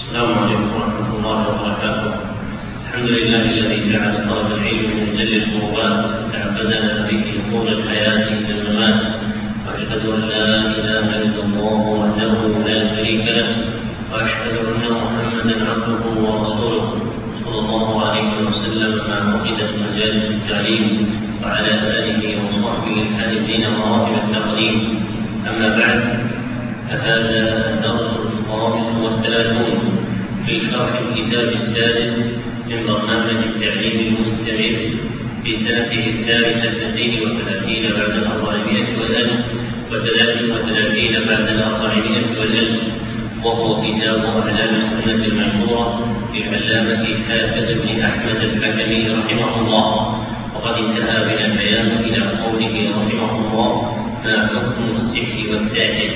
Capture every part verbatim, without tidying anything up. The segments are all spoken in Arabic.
السلام عليكم ورحمة الله وبركاته. الحمد لله الذي جعل طلب العلم من أجل القربات تعبدنا به طول الحياة إلى الممات، وأشهد أن لا إله إلا الله وحده لا شريك له، وأشهد أن محمدا عبده ورسوله صلى الله عليه وسلم مع عقدة مجالس التعليم وعلى آله وصحبه الحارسين مراتب التقديم. أما بعد، فهذا الدرس الخامس والثلاثون في شرح الكتاب السادس من برنامج التعليم المستمر في سنته الثالثة اثنتين وثلاثين بعد الأربعمائة والألف وثلاث وثلاثين بعد الأربعمائة والألف، وهو كتاب أعلام السنة المشهورة للعلامة حافظ بن أحمد الحكمي رحمه الله. وقد انتهى بنا البيان إلى قوله رحمه الله: ما حكم السحر والساحر؟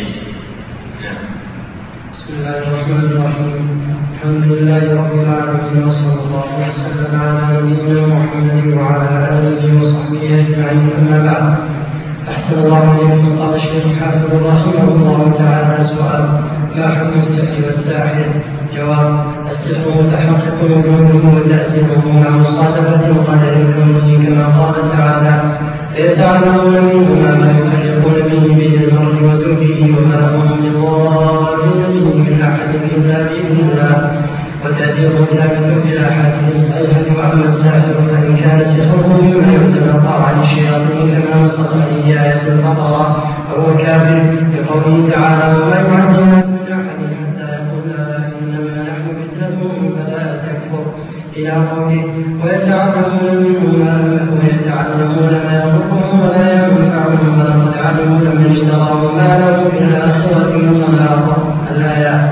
بسم الله الرحمن الرحيم. الحمد لله رب العالمين، وصلى الله وسلم على نبينا محمد وعلى آله وصحبه أجمعين. أما بعد، أحسن الله إليكم. قال الشيخ حافظ رحمه الله تعالى: سؤال: ما حكم السحر والساحر؟ جواب: السحر متحقق وجوده وتأثيره مع مصادفة القدر كونه كما قال تعالى: فيتعلمون منهما ما يفرقون به بين المرء وزوجه وما هم بضارين به من أحد إلا بإذن الله. وتأثير ذلك في الأحاديث الصحيحة. وأما الساحر فإن كان سحره مما يتلقى عن الشياطين كما نصت عليه آية البقرة فهو كافر، بقوله تعالى: وما يعلمون من أحد حتى يقولا إنما نحن فتنة فلا تكفر، إلى قوله: ويتعلمون منهما ويتعلمون ما يضرهم ولا ينفعهم ولقد علموا لمن اشتراه ما له في الآخرة من خلاق. الآيات.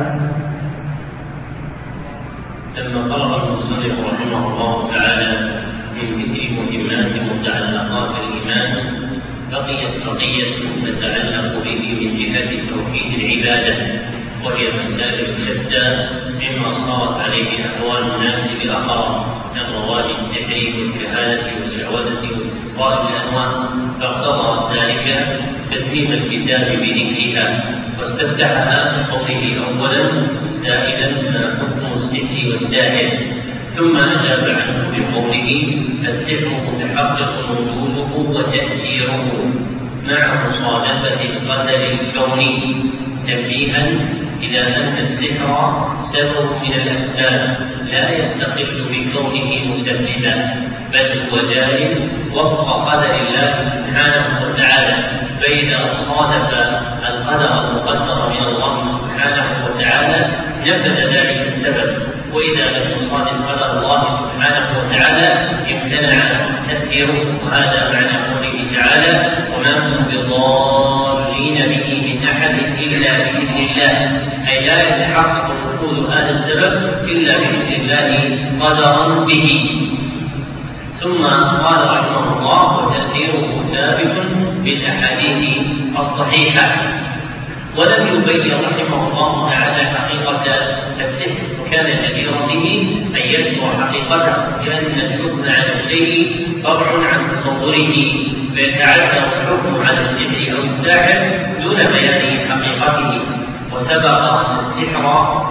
لما فرغ المصنف رحمه الله تعالى من ذكر مهمات متعلقات الإيمان، بقيت بقية تتعلق به من جهة توحيد العبادة، وهي مسائل شتى مما صارت عليه أحوال الناس بأخر من رواج السحر والكهانة والشعوذة واستسقاء الأنواع، فاقتضى ذلك تتميم الكتاب بذكرها، واستفتحها بقوله أولا: سائلا ما حكم السحر والساحر، ثم أجاب عنه بقوله: السحر متحقق وجوده وتأثيره مع مصادفة القدر الكوني، تنبيها إلى أن السحر سبب من الأسباب لا يستقل بكونه مسببا، بل هو جار وفق قدر الله سبحانه وتعالى. فإذا صادف القدر المقدر من الله سبحانه وتعالى نفذ ذلك السبب، وإذا لم يصادف قدر الله سبحانه وتعالى امتنع تأثيره. وهذا معنى قوله تعالى: وما هم بضارين به من أحد إلا بإذن الله، أي لا يتحقق وجود هذا السبب إلا بإذن الله قدرا به. ثم قال رحمه الله: وتأثيره ثابت بالأحاديث الصحيحة. ولم يبين رحمه الله تعالى حقيقة السحر، وكان جديرا به أن يذكر حقيقته، لأن الحكم على الشيء فرع عن تصوره، فيتعذر الحكم على السحر أو الساحر دون بيان حقيقته. وسبق أن السحر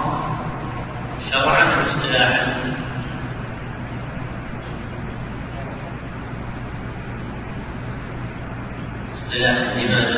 شرعا واصطلاحا. اصطلاحا لماذا؟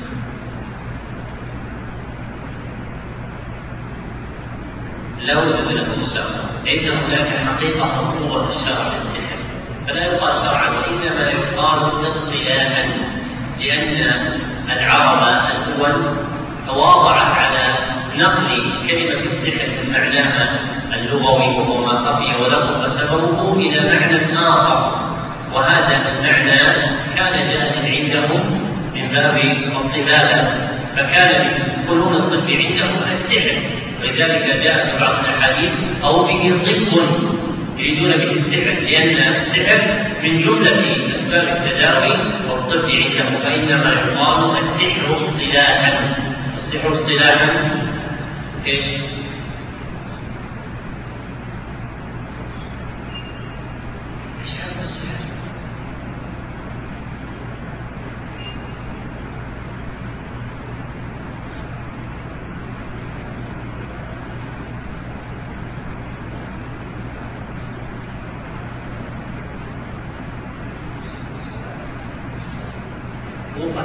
لا وجود له الشرع، ليس هناك حقيقة مطلوبة في الشرع للسحر، فلا يقال شرعا، وإنما يقال اصطلاحا، لأن العرب الأول تواضعت على نقل كلمة السحر من معناها اللغوي وهو ما خفي وله فسببه إلى معنى آخر، وهذا المعنى كان جاء عندهم من باب الطبابة، فكان يقولون الطب عندهم السحر، ولذلك جاء في بعض الأحاديث: أو به طب، يريدون به السحر، لأن السحر من جملة أسباب التداوي والطب عندهم، فإنما يقال السحر اصطلاحا. السحر اصطلاحا ايش؟ ايش هذا السحر؟ رقا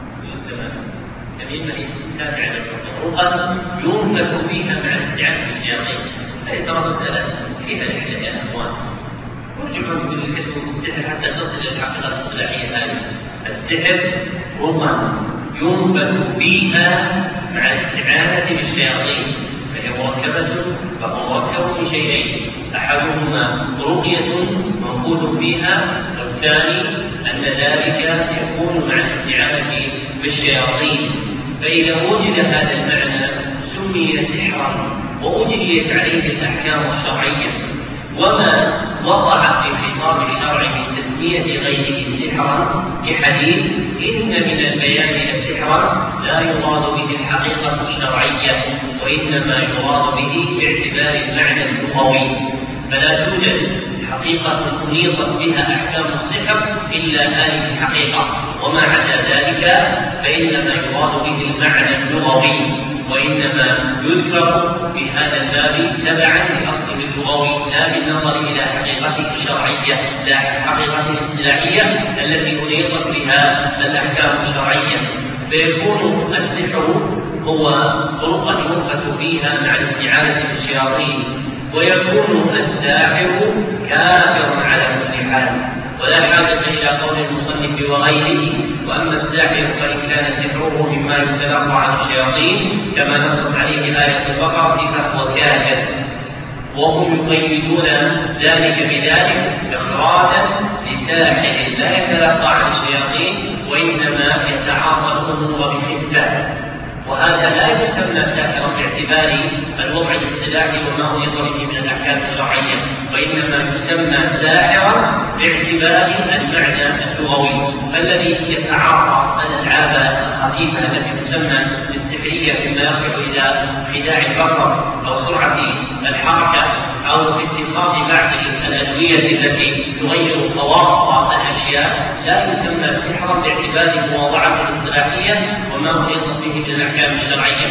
تميم تابع رقا ينفك فيها مع استعانة الشياطين. هذه ترى مسألة فيها الحياة يا أخوان، ورجعوا تقول الكتب السحر حتى تصل إلى الحقيقة الاصطلاحية هذه. السحر رقا ينفك فيها مع استعانة الشياطين، فهي مركبة فهو مركب من شيئين، أحدهما رقية منقوذ فيها، والثاني أن ذلك يكون مع الاستعانة بالشياطين. فإذا وجد هذا المعنى سمي سحرا وأجريت عليه الأحكام الشرعية، وما وقع في خطاب الشرع من تسمية غيره سحرا كحديث إن من البيان سحرا لا يراد به الحقيقة الشرعية وإنما يراد به باعتبار المعنى اللغوي، فلا توجد حقيقة أنيطت بها أحكام السحر إلا هذه الحقيقة، وما عدا ذلك فإنما يراد به المعنى اللغوي، وإنما يذكر في هذا الباب تبعا لأصله اللغوي لا بالنظر إلى حقيقته الشرعية، لا حقيقته الاصطلاحية التي أنيطت بها الأحكام الشرعية. فيكون السحر هو طرقا ينفك فيها مع الاستعانة بالشياطين، ويكون الساحر كافرا على كل حال، ولا حاجة إلى قول المصنف وغيره. وأما الساحر فإن كان سحره مما يتلقى عن الشياطين كما نصت عليه آية البقرة فهو كافر، وهم يقيدون ذلك بذلك إخراجا لساحر لا يتلقى عن الشياطين وإنما يتعاطى الأمور بحسه، وهذا لا يسمى ساحرا باعتبار الوضع الاصطلاحي وما أريد به من الأحكام الشرعية، وإنما يسمى ساحرا باعتبار المعنى اللغوي الذي يتعاطى الألعاب الخفيفة التي تسمى السحرية فيما يرجع إلى خداع البصر أو سرعة الحركة أو اتخاذ بعض الأدوية التي تغير خواص الأشياء. لا يسمى سحرا باعتبار مواضعة الاصطلاحية وما أريد به من الأحكام الشرعية،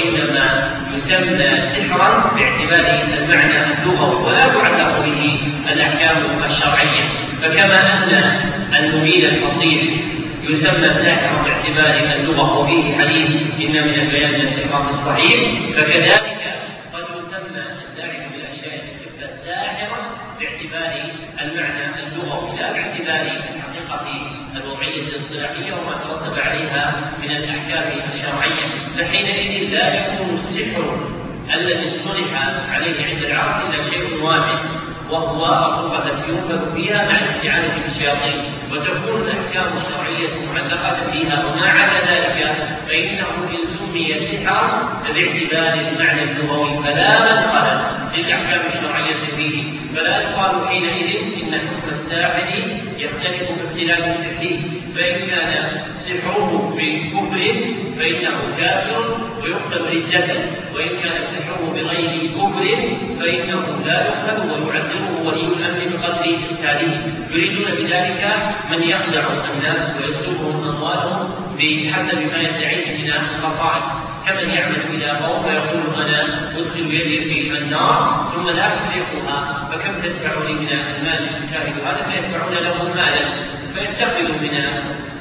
وإنما يسمى سحرا باعتبار المعنى اللغوي ولا تعلق به الأحكام الشرعية. فكما أن المبين الفصيح يسمى ساحرا باعتبار اللغة وفيه حديث إن من البيان للسحر الصحيح، فكذلك قد يسمى الداعي بالأشياء ساحرا باعتبار المعنى اللغوي لا باعتبار الحقيقة الوضعية الاصطلاحية وما ترتب عليها من الأحكام الشرعية. فحينئذ لا يكون السحر الذي اصطلح عليه عند العرب إلا شيء واحد، وهو الرقى التي ينفك فيها مع الاستعانة بالشياطين، وتكون الأحكام الشرعية معلقة فيها، وما عدا ذلك فإنه إن سمي سحرا باعتبار المعنى اللغوي فلا مدخل للأحكام الشرعية فيه، فلا يقال حينئذ إن حكم الساحر يختلف باختلاف السحر، فإن كان سحره بكفر فإنه كافر ويقتل ردة، وإن كان سحره بغير كفر فإنه لا يقتل ويعزره ولي الأمر بقدر إفساده. يريدون بذلك من يخدع الناس ويسلبهم أموالهم بحسب ما يدعيه من الخصائص، كمن يعمل إلى قوم فيقول أنا أدخل يدي في النار ثم لا أفلحها فكم تدفع لي من المال يشاهد هذا، فيدفعون له مالا فيتخذ من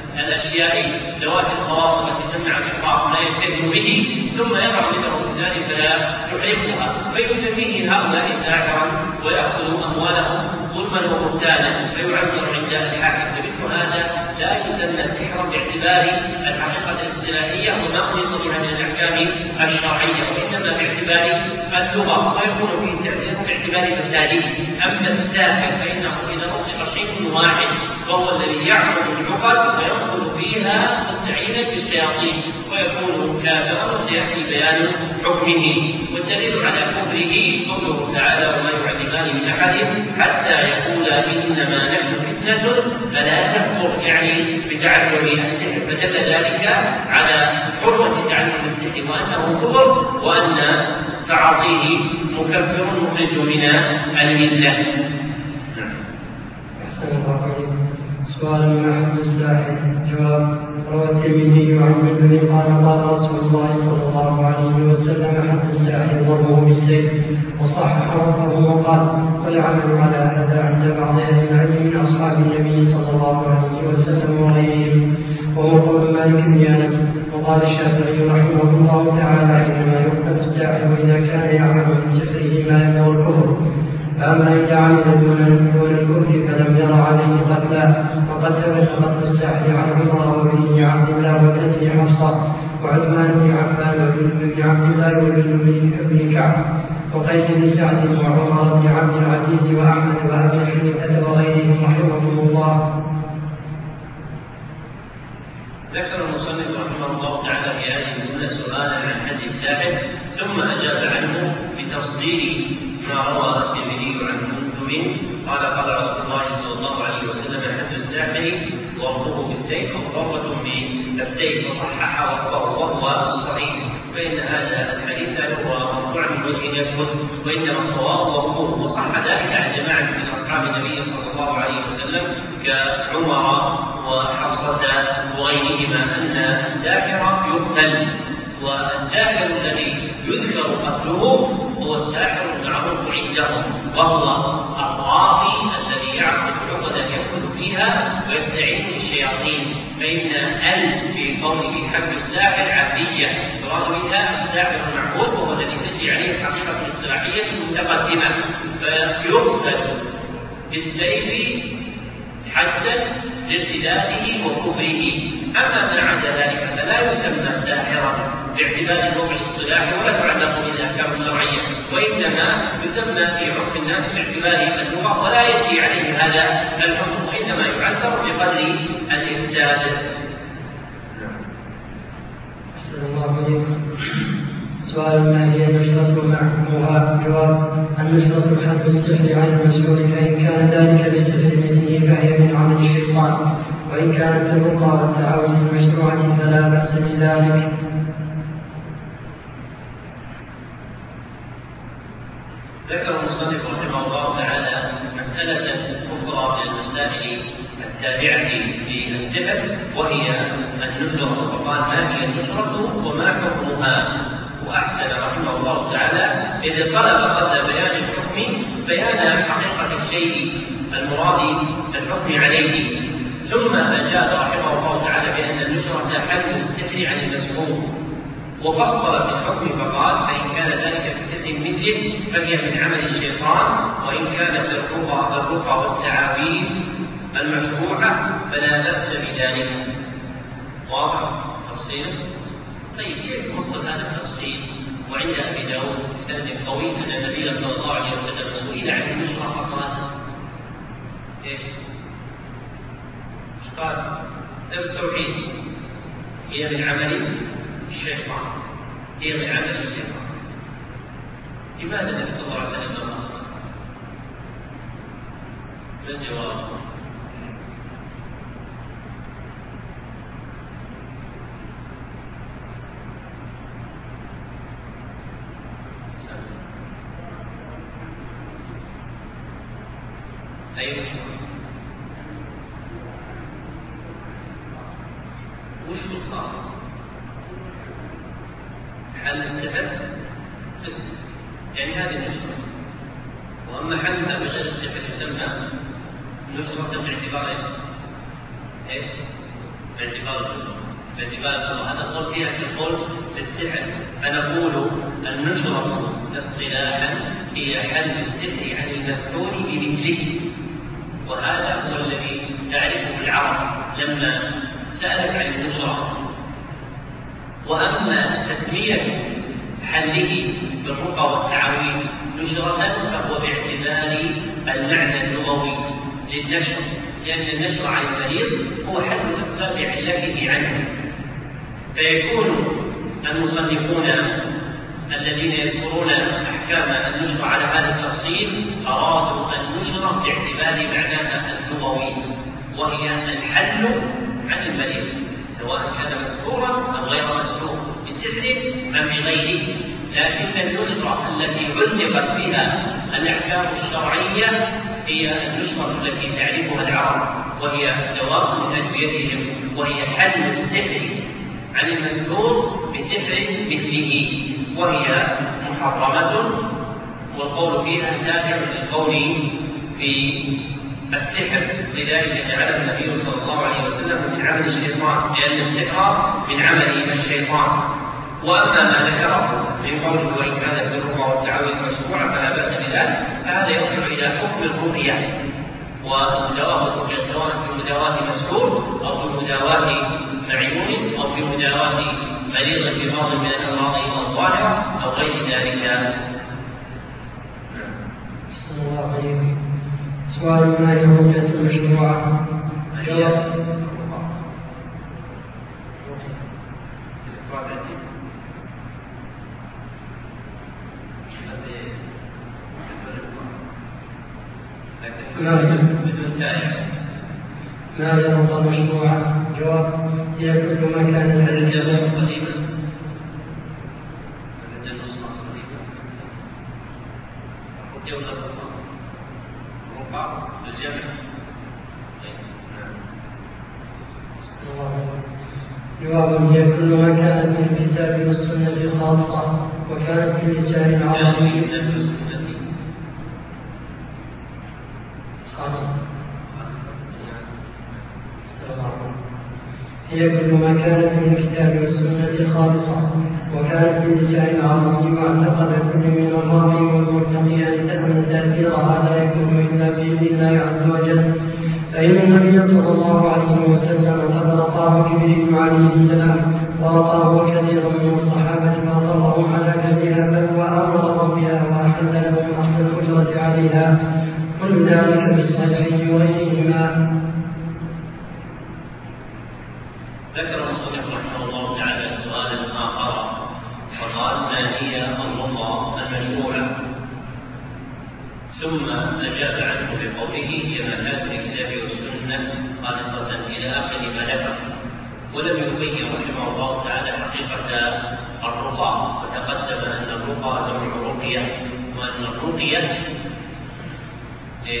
الأشياء ذوات الخواص التي تمنع الإحراق ما يتهم به ثم يضع منه ذلك فلا يحرقها، فيسميه هؤلاء ساحرا ويأخذ أموالهم ظلما وبهتانا فيعزر عند الحاكم. فمثل هذا لا يسمى سحرا باعتبار الحقيقة الاصطلاحية وما أريد بها من الأحكام الشرعية، وإنما باعتبار اللغة، ويكون فيه تأثير باعتبار فساده. أما الساحر فإنه إذا أطلق شيء واحد وهو الذي يعبد العقد ويدخل فيها مستعينا بالشياطين ويكون كافرا، وسيأتي بيان حكمه. والدليل على كفره قوله تعالى وما يعلمان من أحد حتى يقولا إنما نحن فتنة فلا تكفر، يعني بتعلم السحر، فدل ذلك على حرمة تعلم السحر وأنه كفر وأن تعاطيه مكفر مخرج من الملة. أحسن الله عليكم. سؤال ما حد الساحر؟ جواب: روى الترمذي عن جندب قال قال رسول الله صلى الله عليه وسلم حد الساحر ضربه بالسيف، وصححه فهو قال: والعمل على هذا عند بعض اهل العلم من اصحاب النبي صلى الله عليه وسلم وغيرهم. وهو قول مالك بن أنس. وقال الشافعي رحمه الله تعالى إنما يقتل الساحر إذا كان يعمل من سحره ما يبلغ الكفر، أما إذا عمل دون دون الكفر فلم ير عليه قتلا. وقد ثبت قتل الساحر عن عمر وابن عبد الله وابنته حفصة وعثمان بن عفان وابن بن عبد الله وابن بن كعب وقيس بن سعد وعمر بن عبد العزيز وأحمد وأبي حنيفة وغيرهم رحمهم الله. ذكر المصنف رحمه الله تعالى في هذه الجملة سؤالا عن حد الساحر، ثم أجاب عنه بتصدير ما روى الترمذي عن جندب قال قال رسول الله صلى الله عليه وسلم حد الساحر ضربه بالسيف أو ضربة بالسيف، وصححه وهو الصحيح، فإن هذا الحديث هو مرفوع من وجه يثبت، وإنما الصواب وقوه. وصح ذلك عن جماعة من أصحاب النبي صلى الله عليه وسلم كعمر وحفصة وغيرهما أن الساحر يقتل، والساحر الذي يذكر قتله هو الساحر المعروف عندهم، وهو الراقي الذي يعقد عقدا يدخل فيها ويستعين بالشياطين، فإن ال في قوله حد الساحر عادية يراد بها الساحر المعبود، وهو الذي تجري عليه الحقيقة الاصطلاحية المتقدمة، فيقتل بالسيف حدا لارتداده وكفره. أما ما عدا ذلك فلا يسمى ساحرا باعتبار النوع الاصطلاحي ولا تعلق بالأحكام الشرعية، وإنما يسمى في عرف الناس باعتبار اللغة ولا يجري عليه هذا الحكم، وإنما يعذر بقدر الإفساد. أحسن الله عليكم. سؤال: ما هي النشرة وما حكمها؟ جواب: النشرة حد السحر عن المسحور، فإن كان ذلك بالسحر مثله فهي من عمل الشيطان، وإن كانت الرقى والتعاوذ المشروعة فلا بأس بذلك. ذكر المصنف رحمه الله تعالى مسألة أخرى من المسائل التابعة للسحر، وهي النشرة، فقال: ما هي النشرة وما حكمها؟ وأحسن رحمه الله تعالى إذ طلب قبل بيان الحكم بيان حقيقة الشيء المراد الحكم عليه، ثم أجاب رحمه الله تعالى بأن النشرة حل السحر عن المسحور، وفصل في الحكم فقال: فإن كان ذلك بسحر مثله فهي من عمل الشيطان، وإن كانت الرقى الرقى والتعاويذ المشروعة فلا بأس بذلك. واضح تفصيل؟ طيب كيف وصل هذا التفصيل وعند أبي داود سند قوي أن النبي صلى الله عليه وسلم سئل عن النشرة فقال ايش؟ ايش قال؟ التوحيد هي من عمل الشيطان، هي من عمل الشيطان. لماذا النبي صلى الله عليه وسلم لم يصل؟ ما الجواب؟ أيوة. وش الخاص؟ حل السحر اسم، يعني هذه النشرة، وأما حلها بغير السحر يسمى نشرة باعتبار ايش؟ باعتبار النشرة، باعتبار النشرة. هذا القول فيها كالقول بالسحر، فنقول النشرة اصطلاحا هي حل السحر عن المسحور بمثله، وهذا هو الذي تعرفه العرب لما سألت عن النشرة. وأما تسمية حله بالرقى والتعاويذ نشرة فهو باعتبار المعنى اللغوي للنشر، لأن النشر عن المريض هو حل أسباب علته عنه، فيكون المصنفون الذين يذكرون أحكام النشر على هذا التفصيل أرادوا النشر باعتبار معناها اللغوي، وهي الحل عن المريض سواء كان مسحورا أو غير مسحور بسحر أم بغيره. لكن النشرة التي علقت بها الأحكام الشرعية هي النشرة التي تعرفها العرب، وهي دواء من أدويتهم، وهي حل السحر عن المسحور بسحر مثله، وهي محرمة، والقول فيها تابع للقول في السحر، لذلك جعل النبي صلى الله عليه وسلم من عمل الشيطان، لأن السحر من عمل الشيطان. وأما ما ذكره من قوله وإن كانت بالرقى والتعويذ مشروعا فلا بأس بذلك، فهذا يرجع إلى حكم الرقية ومداواة الرقية، سواء في مداواة مسحور أو في مداواة معيون أو في مداواة مريض ببعض من الأمراض الظاهرة أو غير ذلك. أحسن الله عليكم. سؤال ما هي الرقية المشروعة؟ ما هي الرقية المشروعة؟ جواب: هي كل ما كان العلم جواب: هي كل ما كانت من الكتاب والسنة خاصة وكانت في اللسان العربي خاصة. هي كل ما كانت من الكتاب والسنة خالصة وكانت في اللسان العربي، واعتقد كل من الراوي والمرتقي أن تأثيرها لا يكون إلا بإذن الله عز وجل، فإن النبي صلى الله عليه وسلم قد رقاه جبريل عليه السلام، ورقاه كثير من الصحابة وأقرهم على كثيرها، بل وأمرهم بها وأحل لهم أخذ الأجرة عليها، كل ذلك في الصحيحين وغيرهما. ذكر المصنف رحمه الله تعالى سؤالا آخر وقال: ما هي الرقى المشروعة؟ ثم أجاب عنه بقوله: هي ما كانت في الكتاب والسنة خالصة إلى آخر ما ذكر، ولم يبين رحمه الله تعالى حقيقة الرقى، وتقدم أن الرقى جمع رقية، وأن الرقية إيش؟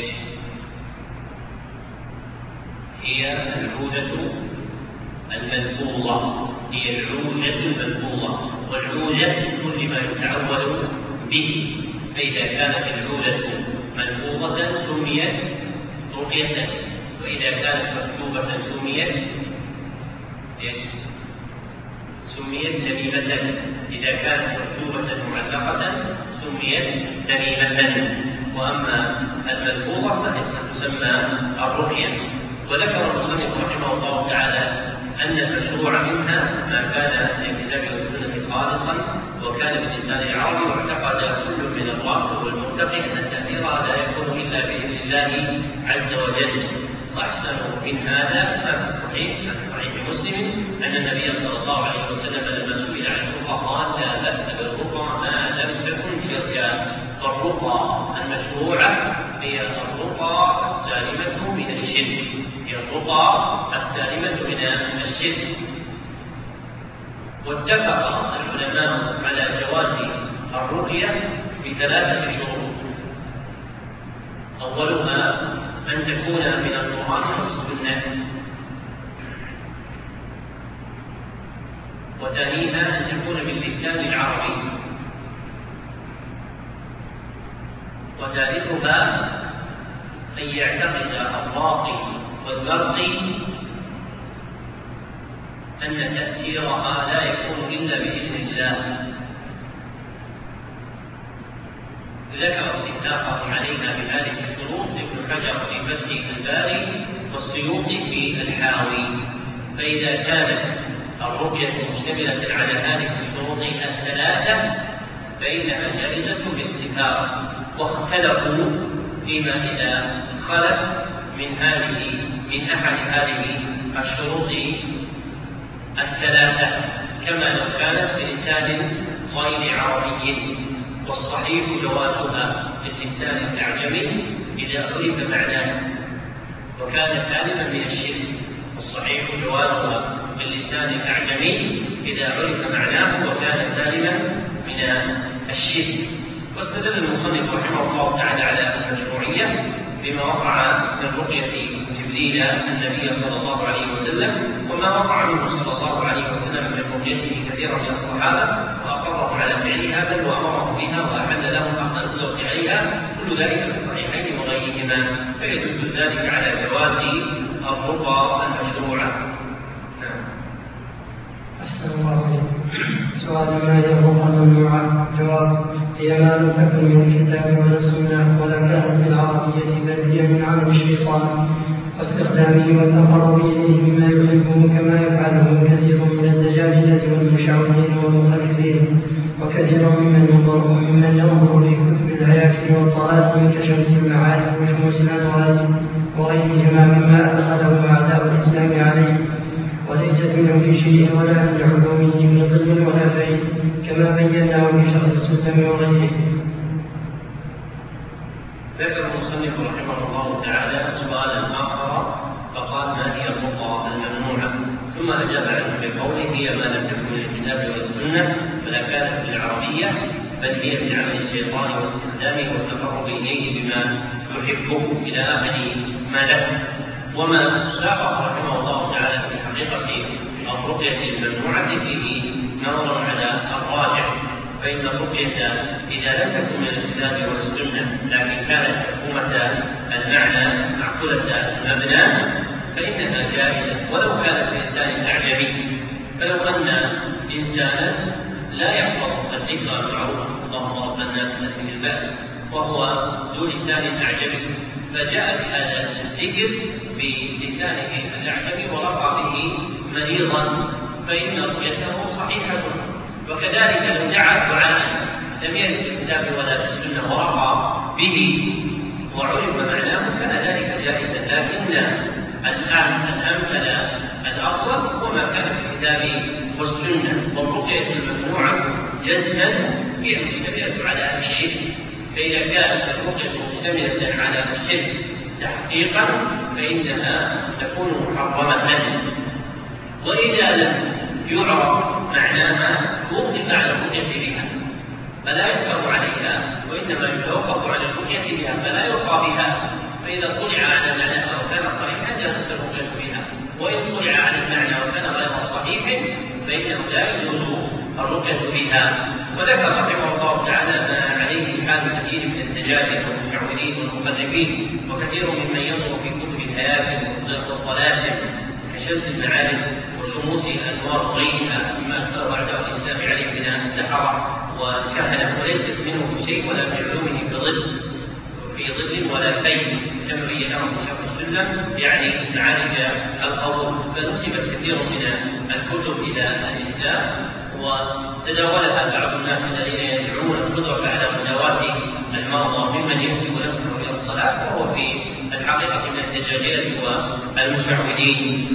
هي العودة الملفوظة، هي العودة الملفوظة، والعودة اسم لما يتعود به، فإذا كانت العودة ملفوظة سميت رقية، وإذا كانت مكتوبة سميت ايش؟ سميت تميمة، إذا كانت مكتوبة معلقة سميت تميمة، وأما الملفوظة فإنها تسمى الرقية. وذكر المصنف رحمه الله تعالى أن المشروع منها ما كان في الكتاب والسنة خالصا وكان باللسان العربي، واعتقد كل من الراوي والمرتقي أن تأثيرها لا يكون إلا بإذن الله عز وجل. وأحسن من هذا ما في الصحيح عن صحيح مسلم أن النبي صلى الله عليه وسلم لما سئل عن الرقى قال: لا بأس بالرقى ما لم تكن شركا. فالرقى المشروعة هي الرقى السالمة من الشرك، هي الرقى السالمة من الشرك. واتفق العلماء على جواز الرقية بثلاثة شروط: أولها أن تكون من القرآن والسنة، وثانيها أن تكون باللسان العربي، وثالثها أن يعتقد الراقي والمرقي أن تأثيرها لا يكون إلا بإذن الله. ذكر اتفاقهم عليها بهذه الشروط ابن حجر في فتح الباري والسيوطي في الحاوي. فإذا كانت الرقية مشتملة على هذه الشروط الثلاثة فإنها جائزة باتفاق، واختلفوا فيما إذا خلت من هذه من أحد هذه الشروط الثلاثة، كما لو كانت بلسان غير عربي. والصحيح جوازها باللسان الأعجمي إذا عرف معناه وكان سالما من الشرك، والصحيح جوازها باللسان الأعجمي إذا عرف معناه وكان سالما من الشرك. واستدل المصنف رحمه الله تعالى على المشروعية بما وقع من رقية جبريل النبي صلى الله عليه وسلم، وما وقع منه صلى الله عليه وسلم من رقيته كثيرا من الصحابة، وأقرهم على فعلها بل وأمرهم بها وأحل لهم أخذ الأجرة عليها، كل ذلك في الصحيحين وغيرهما. بهما، فيدل ذلك على جواز الرقى المشروعة. أحسن الله عليكم. سؤال: ما هي الرقى الممنوعة؟ جواب: هي ما لم تكن من الكتاب ولا السنة ولا كانت بالعربية، بل هي من عمل الشيطان واستخدامه والتقرب إليه بما يحبه، كما يفعله كثير من الدجاجلة والمشعوذين والمخربين، وكثير ممن ينظر ممن ينظر في كتب الهياكل والطلاسم كشمس المعارف وشموس الأنوار وغيرهما مما أدخله أعداء الإسلام عليه، وليست منه في شيء ولا من علومه من ظل ولا بين، كما بيناه في شرح السلم وغيره. ذكر المصنف رحمه الله تعالى سؤالا آخر فقال: ما هي الرقى الممنوعة؟ ثم أجاب عنه بقوله: هي ما لم تكن من الكتاب والسنة ولا كانت بالعربية، بل هي من عمل الشيطان واستخدامه والتقرب إليه بما يحبه، إلى آخر ما له. وما ساق رحمه الله تعالى في حقيقة الرقية الممنوعة فيه نظر على الراجع، فإن الرقية إذا لم تكن من الكتاب والسنة لكن كانت مفهومة المعنى معقولة المبنى فإنها جائزة ولو كانت بلسان أعجمي. فلو أن إنسانا لا يحفظ الذكر المعروف اللهم رب الناس الذي البأس وهو ذو لسان أعجمي، فجاء بهذا الذكر بلسانه الأعجمي ورقى به مريضا، فإن رقيته صحيحة. وكذلك لو دعا دعاء لم يرد في الكتاب ولا في السنة ورقى به وعلم معناه كان ذلك جائزا، لكن الأمثل الأفضل وما كان في الكتاب والسنة. والرقية الممنوعة جزما هي مشتملة على الشرك، فإذا كانت الرقية مشتملة على الشرك تحقيقا فإنها تكون محرمة، وإذا لم يعرف معناها وقف على الرقية بها فلا يكفر عليها، وإنما يتوقف على الرقية بها فلا يرقى بها. فإذا طلع على معناها وكان صحيحا جازت الرقية بها، وإن طلع على المعنى وكان غير صحيح فإنه لا يجوز الرقية بها. وذكر رحمه الله تعالى ما عليه حال كثير من الدجاجة والمشعوذين والمخربين، وكثير ممن ينظر في كتب الهياكل والطلاسم كشمس المعارف وشموس الأنوار وغيرها مما أكثر أعداء الإسلام عليه من السحرة والكهنة، وليست منه شيء ولا في علومه بظل في ظل ولا فيل، كما بيناه في شرح السلم يعني معالج القول. فنسبت كثير من الكتب إلى الإسلام وتداولها بعض الناس الذين يدعون القدرة على مداواة المرضى ممن ينسب نفسه إلى الصلاة، وهو في الحقيقة من الدجاجلة والمشعوذين.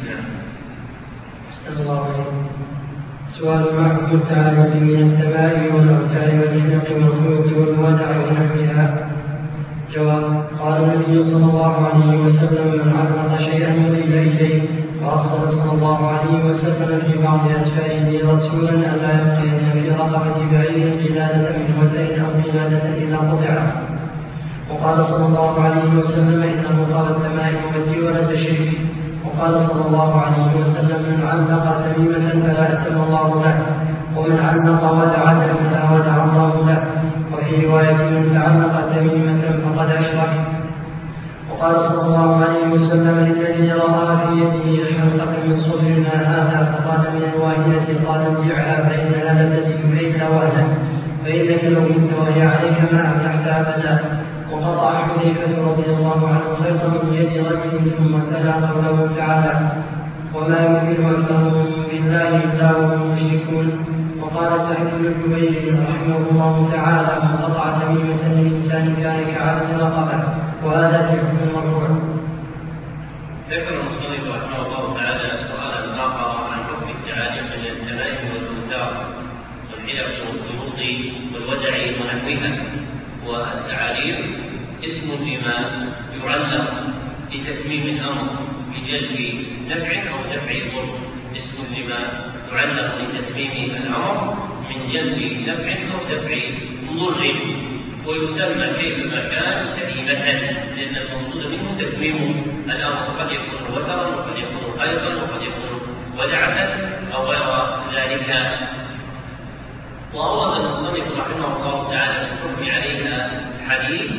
أحسن الله عليكم. سؤال: ما حكم التعلق من التمائم والأوتار والحلق والخيوط والودع ونحوها؟ جواب: قال النبي صلى الله عليه وسلم: من علق شيئا يميل إليه وأرسل صلى الله عليه وسلم في بعض أسفاره رسولا ألا يبقين في رقبة بعير قلادة من ودع أو قلادة إلا قطعه. وقال صلى الله عليه وسلم: إنه قال التمائم والديولة شرك. وقال صلى الله عليه وسلم: من علق تميمة فلا أتم الله له، ومن علق ودعة فلا ودع الله له. وفي رواية: من تعلق تميمة فقد أشرك. وقال صلى الله عليه وسلم: للذي رأى في يده حلقة من صفرنا هذا فقال من الواهنة قال انزعها فإنها لا تزن إلا وهنا، فإنك لو مت وهي عليك ما أفلحت أبدا. وقطع حذيفة رضي الله عنه خيطا من يد رجل ثم تلا قوله تعالى: وما يؤمن أكثرهم بالله إلا وهم مشركون. وقال سعيد بن جبير رحمه الله تعالى: من قطع تميمة من إنسان كان كعدد رقبة. وهذا في حكم المرفوع. ذكر المصنف رحمه الله تعالى سؤالا آخر عن حكم التعاليق للتمائم والأوتار والحلق والخيوط والودع ونحوها. والتعاليق اسم لما يعلق لتتميم الأمر بجلب نفع أو دفع ضر، اسم لما يعلق لتتميم الأمر من جلب نفع أو دفع ضر، ويسمى في المكان تميمة لأن المقصود منه تتميم الأمر، قد يكون وترا وقد يكون خيطا وقد يكون ودعة أو غير ذلك. وأورد المصنف رحمه الله تعالى في الحكم عليها حديث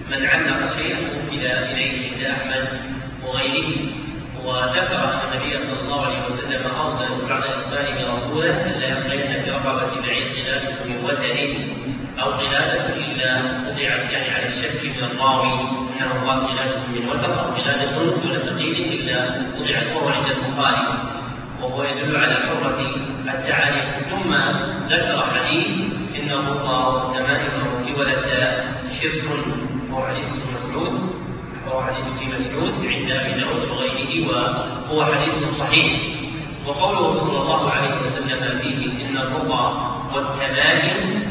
من علق شيئا وكل إليه عند أحمد وغيره. وذكر أن النبي صلى الله عليه وسلم أوصى بعد إسلامه رسوله ألا يقين في رقبة بعيد قلادة من وتر أو قلادة إلا وضعت يعني على الشك من الراوي أنه قال قلادة من وتر أو قلادة دون تقييد إلا وضعت وهو عند البخاري، وهو يدل على حرمة التعاليق. ثم ذكر حديث إن الرقى والتمائم والولد شرك، وهو حديث ابن مسعود وهو حديث ابن مسعود عند أبي داود وغيره، وهو حديث صحيح. وقوله صلى الله عليه وسلم فيه إن الرقى والتمائم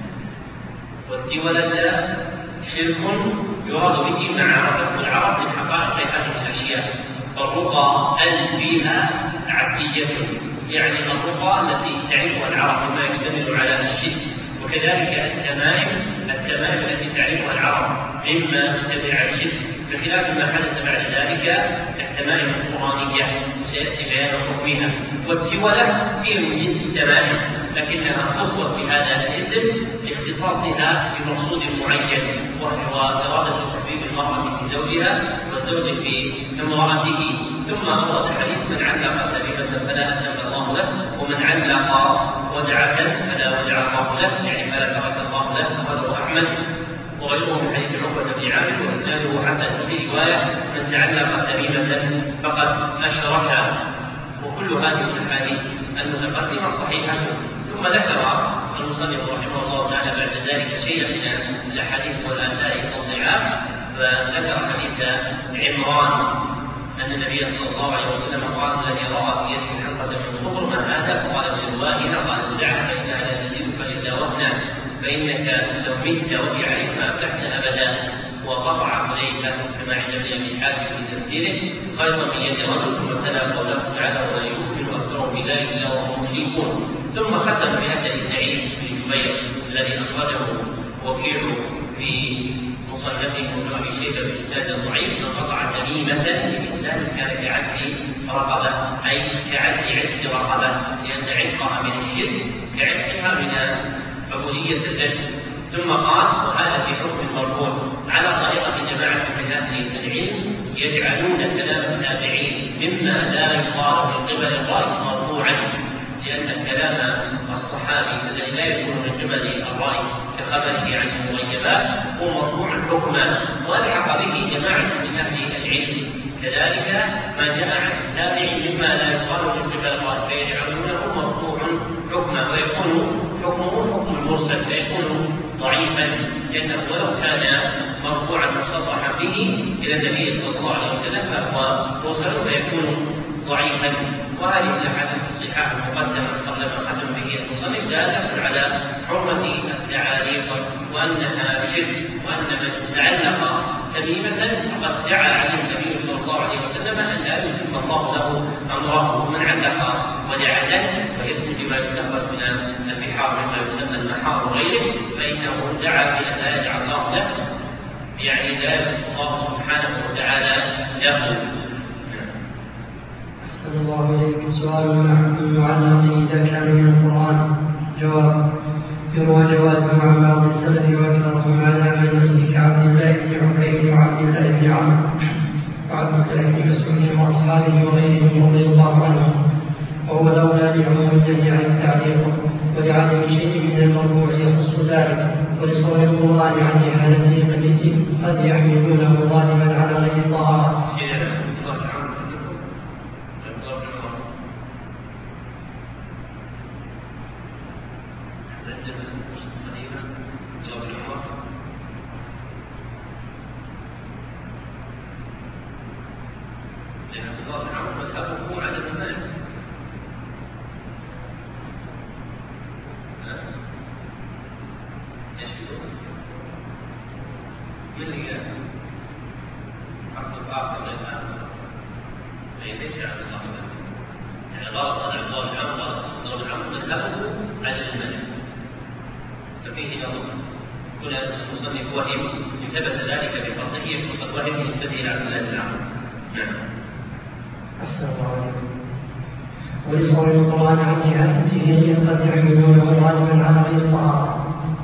والولد شرك يراد به مع عرفة العرب من حقائق هذه الأشياء. فالرقى ال فيها عبدية، يعني الرقى التي تعرفها العرب مما يشتمل على الشرك، وكذلك التمائم التمائم التي تعرفها العرب مما يشتمل على الشرك، بخلاف ما حدث بعد ذلك التمائم القرآنية سيأتي بيان حكمها. والتولة هي من جنس التمائم لكنها خصت بهذا الاسم لاختصاصها بمقصود معين، وهو إرادة تحبيب المرأة في زوجها والزوج في امرأته. ثم أورد حديث من علق تميمة فلا أتم الله له، ومن علق ودعة فلا ودع الله له، يعني فلا ترك الله له. أخرجه أحمد وغيره من حديث عقبة بن عامر وإسناده حسن. في رواية من تعلق تميمة فقد أشرك. وكل هذه الأحاديث المتقدمة صحيحة. ثم ذكر المصنف رحمه الله تعالى بعد ذلك شيئا من الأحاديث والآثار والضعاف، فذكر حديث عمران أن النبي صلى الله عليه وسلم قال الذي رأى في يده حلقة من صفر ما هذا؟ قال من الواهنة، قال دعها فإنها لا تزيدك إلا وهنا، فإنك لو مت وهي عليك ما أفلحت أبدا. وقطع عليك كما عند ابن أبي حاتم في تفسيره خيرا من يد رجل. ثم تلا قوله تعالى ولا يؤمن أكثرهم بالله إلا وهم مشركون. ثم ختم بأثر سعيد بن جبير الذي أخرجه وكيع في مصنفه وابن أبي شيبة بإسناد ضعيف من قطع تميمة لإسلام كان كعدل رقبة، أي كعدل عتق رقبة، لأن عتقها من الشرك كعتقها من عبودية الجد. ثم قال وهذا في حكم المرفوع على طريقة جماعة من أهل العلم يجعلون كلام التابعين مما لا يقال من قبل الرأي مرفوعا، لأن الكلام الصحابي الذي لا يكون من قبل الرأي كخبره عن المغيبات هو مرفوع حكما، والحق به جماعة من أهل العلم. كذلك ما جاء عن التابع مما لا يقال من قبل الرأي فيجعلونه مرفوع حكما، ويكون حكمه حكم المرسل فيكون ضعيفا، لأنه ولو كان مرفوعا مصرحا به إلى النبي صلى الله عليه وسلم فهو مرسل فيكون ضعيفا. وهذه الأحاديث الصحاح المقدمة قبل ما ختم به المصنف دالة على حرمة التعاليق وأنها شرك، وأن من تعلق تميمة فقد دعا عليه النبي صلى الله عليه وسلم أن لا يتم الله له أمره. ومن علق ودعة ويسمى بما يستخرج من البحار مما يسمى المحار وغيره فإنه دعا بأن لا يجعل الله له، يعني لا يتم الله سبحانه وتعالى له. أحسن الله إليك. سؤال المعلق إذا كان من القرآن. جواب: يروى جواز مع بعض السلف وأكثرهم على من عنده كعبد الله بن عقيل وعبد الله بن عمرو وعبد الله بن مسعود وأصحابه وغيرهم رضي الله عنهم، وهو الأولى لعموم النهي عن التعليق ولعدم شيء من المرفوع يخص ذلك، ولصون القرآن عن إحالته قد يحملونه غالبا على غير طهارة.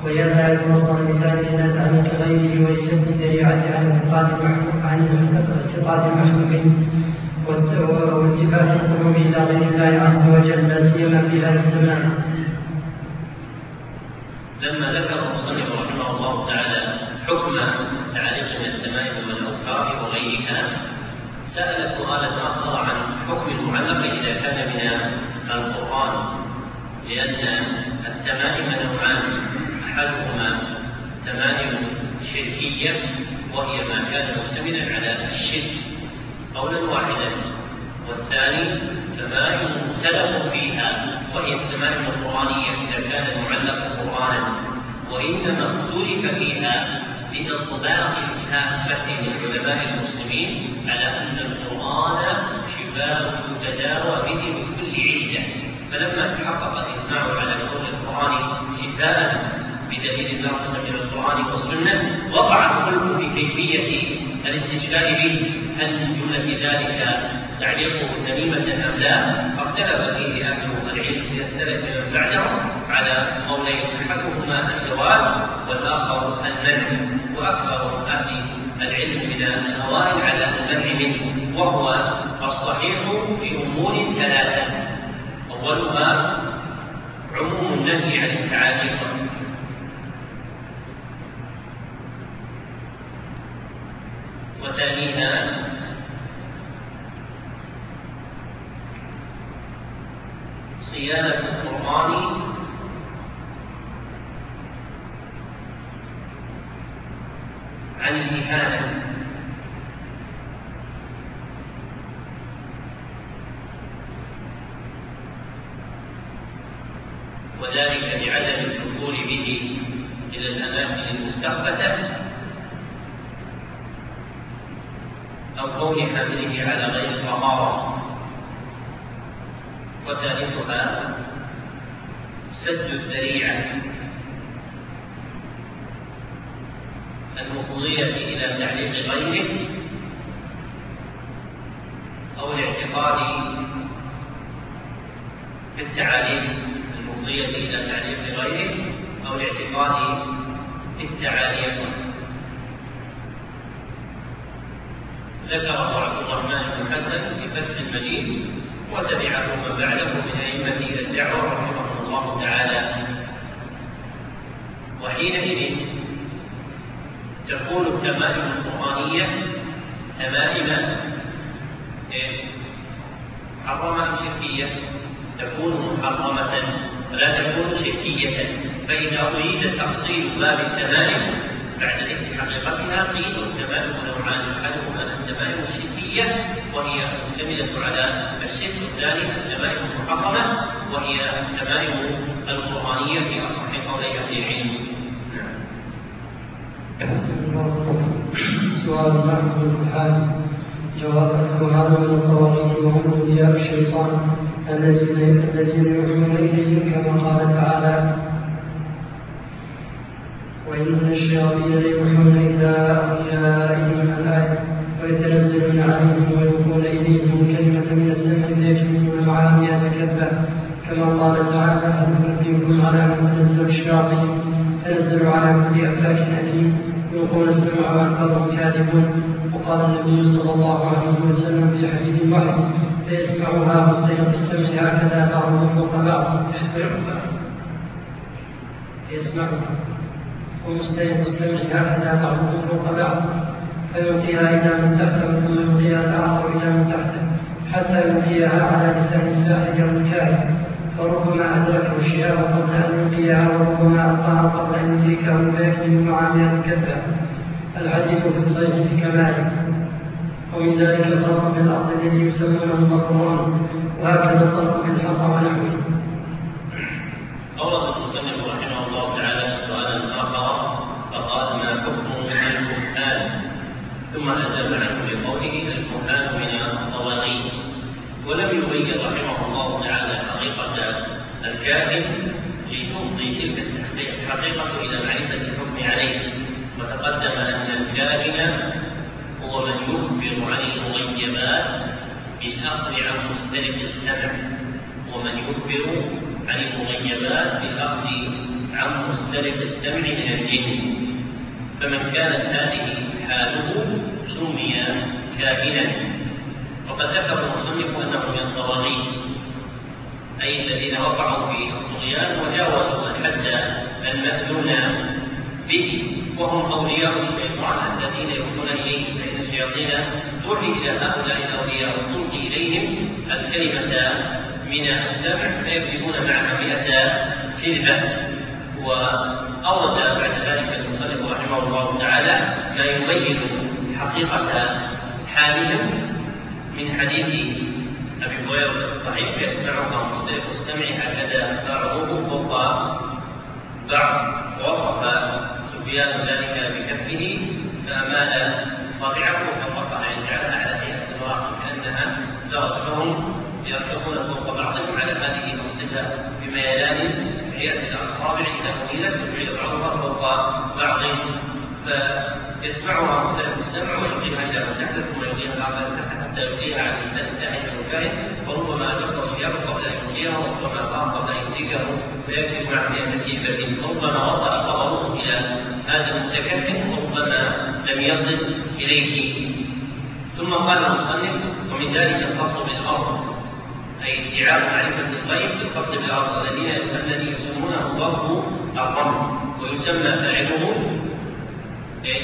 ويلا يتوصل بذلك إلى تعليق غيره ويسد الذريعة عن اعتقاد المحكومين واتباع القلوب إلى غير الله عز وجل لا سيما في هذا الزمان. لما ذكر المصنف رحمه الله تعالى حكم تعليق من التمائم والأوتار وغيرها سأل سؤالا آخر عن حكم المعلق إذا كان من القرآن، لأن التمائم نوعان، أحدهما تمائم شركية وهي ما كان مشتملا على الشرك قولا واحدا، والثاني تمائم مختلف فيها وهي التمائم القرآنية إذا كان المعلق قرآنا، وإنما اختلف فيها لإطلاق الكافة من علماء المسلمين على أن القرآن شفاء تداوى به من كل علة، فلما تحقق الإجماع على كون القرآن شفاء بدليل النقل من القرآن والسنة وقع الخلف في كيفية الاستشفاء به، هل من جملة ذلك تعليقه تميمة أم لا؟ فاختلف فيه أهل العلم من السلف من بعدهم على قولين، أحدهما الجواز والآخر المنع، وأكثر أهل العلم من الأوائل على المنع منه، وهو الصحيح في أمور ثلاثة: أولها عموم النهي عن التعاليق، وثانيها صيانة القرآن عن الإهانة، وذلك لعدم الدخول به إلى الأماكن المستخبثة أو كون حمله على غير الطهارة، وثالثها سد الذريعة المفضية إلى تعليق غيره أو الاعتقاد في التعاليم المفضية إلى تعليق غيره أو الاعتقاد في التعاليم. ذكره عبد الرحمن بن حسن في فتح المجيد وتبعه من بعده من أئمة الدعوة رحمه الله تعالى. وحينئذ تكون التمائم القرآنية تمائم محرمة أم شركية؟ تكون محرمة ولا تكون شركية. فإذا أريد تفصيل باب التمائم بعد ذكر حقيقتها قيل التمائم نوعان: أحدهما التمائم الشركية وهي مشتملة على الشرك، والثاني التمائم المحرمة وهي التمائم القرآنية في أصح قولي أهل العلم. سؤال معه الحال جواب: الكهان من الطواغيت وهم أولياء الشيطان الذين يوحون إليهم كما قال تعالى: وإن الشياطين ليوحون إلى أوليائهم الآية ويتنزلون عليهم ويلقون إليهم كلمة من السحر ليكتمون معها مئة كذبة، كما قال تعالى: هل ننبئكم على من تنزل الشياطين تنزل على كل أفاك أثيم يلقون السمع وأكثرهم كاذبون. وقال النبي صلى الله عليه وسلم في حديث واحد: فيسمعها مستيقظ السمع هكذا بعضهم فوق بعض يسمعها ومستيقظ السمع هكذا بعضهم فوق بعض فيلقيها إلى من تحته ثم يلقيها الآخر إلى من تحته حتى يلقيها على لسان الساحر أو الكاهن، فربما أدركه شهاب قبل أن يلقيها وربما ألقاها قبل أن يدركه فيكتم مع مئة كذبة. العجيب في الصيد بكماله. ومن ذلك الضرب بالأرض الذي يسمونه القرآن، وهكذا الضرب بالحصى ونحوه. أورد المصنف رحمه الله تعالى سؤالا آخر فقال: ما حكم الكهان؟ ثم أجاب عنه بقوله: الكهان من الطواغيت. ولم يبين رحمه الله تعالى حقيقة الكاهن لتفضي تلك الحقيقة إلى معرفة الحكم عليه. وتقدم أن الكاهن هو من يخبر عن المغيبات بالأخذ عن مستند السمع، ومن يخبر عن المغيبات بالأخذ عن مستند مختلف السمع من الجن، فمن كانت هذه حاله سمي كاهنا. وقد ذكر المصنف أنهم من الطواغيت، أي الذين وقعوا في الطغيان وجاوزوا الحد المأذون به، وهم أولياء الشيطان الذين يوحون إليه، فإن الشياطين توحي إلى هؤلاء الأولياء وتلقي إليهم الكلمة من السمع فيكذبون معها مئة كذبة. وأورد بعد ذلك المصنف رحمه الله تعالى ما يبين حقيقة حالهم من حديث أبي هريرة الصحيح: يسمعها مختلف السمع هكذا بعضه فوق بعض. ووصف سفيان ذلك بكفه فأمال صابعه فوقها، يعني جعلها على هيئة الواقع كأنها درجتهم يركبون فوق بعضهم على هذه الصفة بميلان هيئة الأصابع إذا أميلت تبعد بعضها فوق بعض، فيسمعها مختلف السمع ويلقيها إلى تحت ثم يلقيها الآخر تحت حتى يلقيها على لسان الساحل المنفرد، وربما ذكر الثياب قبل أن يلقيها وربما قام قبل أن يلقيه فيكشف مع مئة كذبة. ربما وصل قبره إلى هذا المتكلم وربما لم يصل إليه. ثم قال المصنف: ومن ذلك الخط بالأرض، أي ادعاء معرفة الغيب بالخط بالأرض الذي يسمونه ضرب الرمل، ويسمى فاعله ايش؟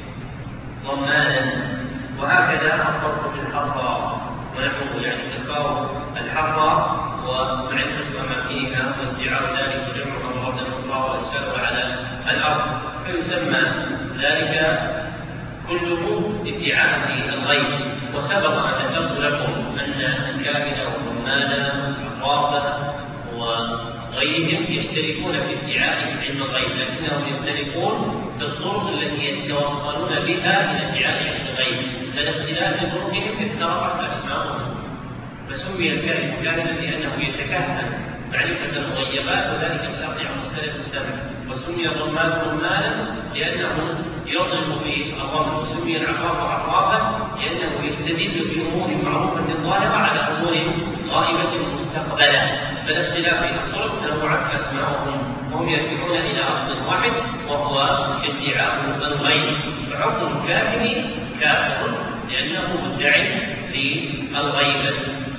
ضمانا. وهكذا الضرب في الحصى ونحوه، يعني تكرار الحصى ومعرفة أماكنها وادعاء ذلك وجمعها مرة أخرى وإرسالها على الأرض، فيسمى ذلك كله ادعاء للغيب. وسبق أن ذكرت لكم أن الكاهن والرمال والعرافة وغيرهم يشتركون في ادعاء علم الغيب، لكنهم يختلفون في الطرق التي يتوصلون بها إلى ادعاء علم الغيب، فالاختلاف طرقهم افترقت أسماءهم، فسمي الكاهن كاهنا لأنه يتكهن معرفة المغيبات وذلك في الأرض عن مختلف السمع، وسمي الرمال رمالا لأنه يضرب في الرمل، وسمي العرافة عرافة لأنه يستدل بأمور معروفة ظاهرة على أمور غائبة مستقبلة. فالاختلاف في الطرق تنوعت أسماءهم وهم يرجعون إلى أصل واحد وهو ادعاء الغيب. فحكم كافر كافر لأنه مدعي للغيبة.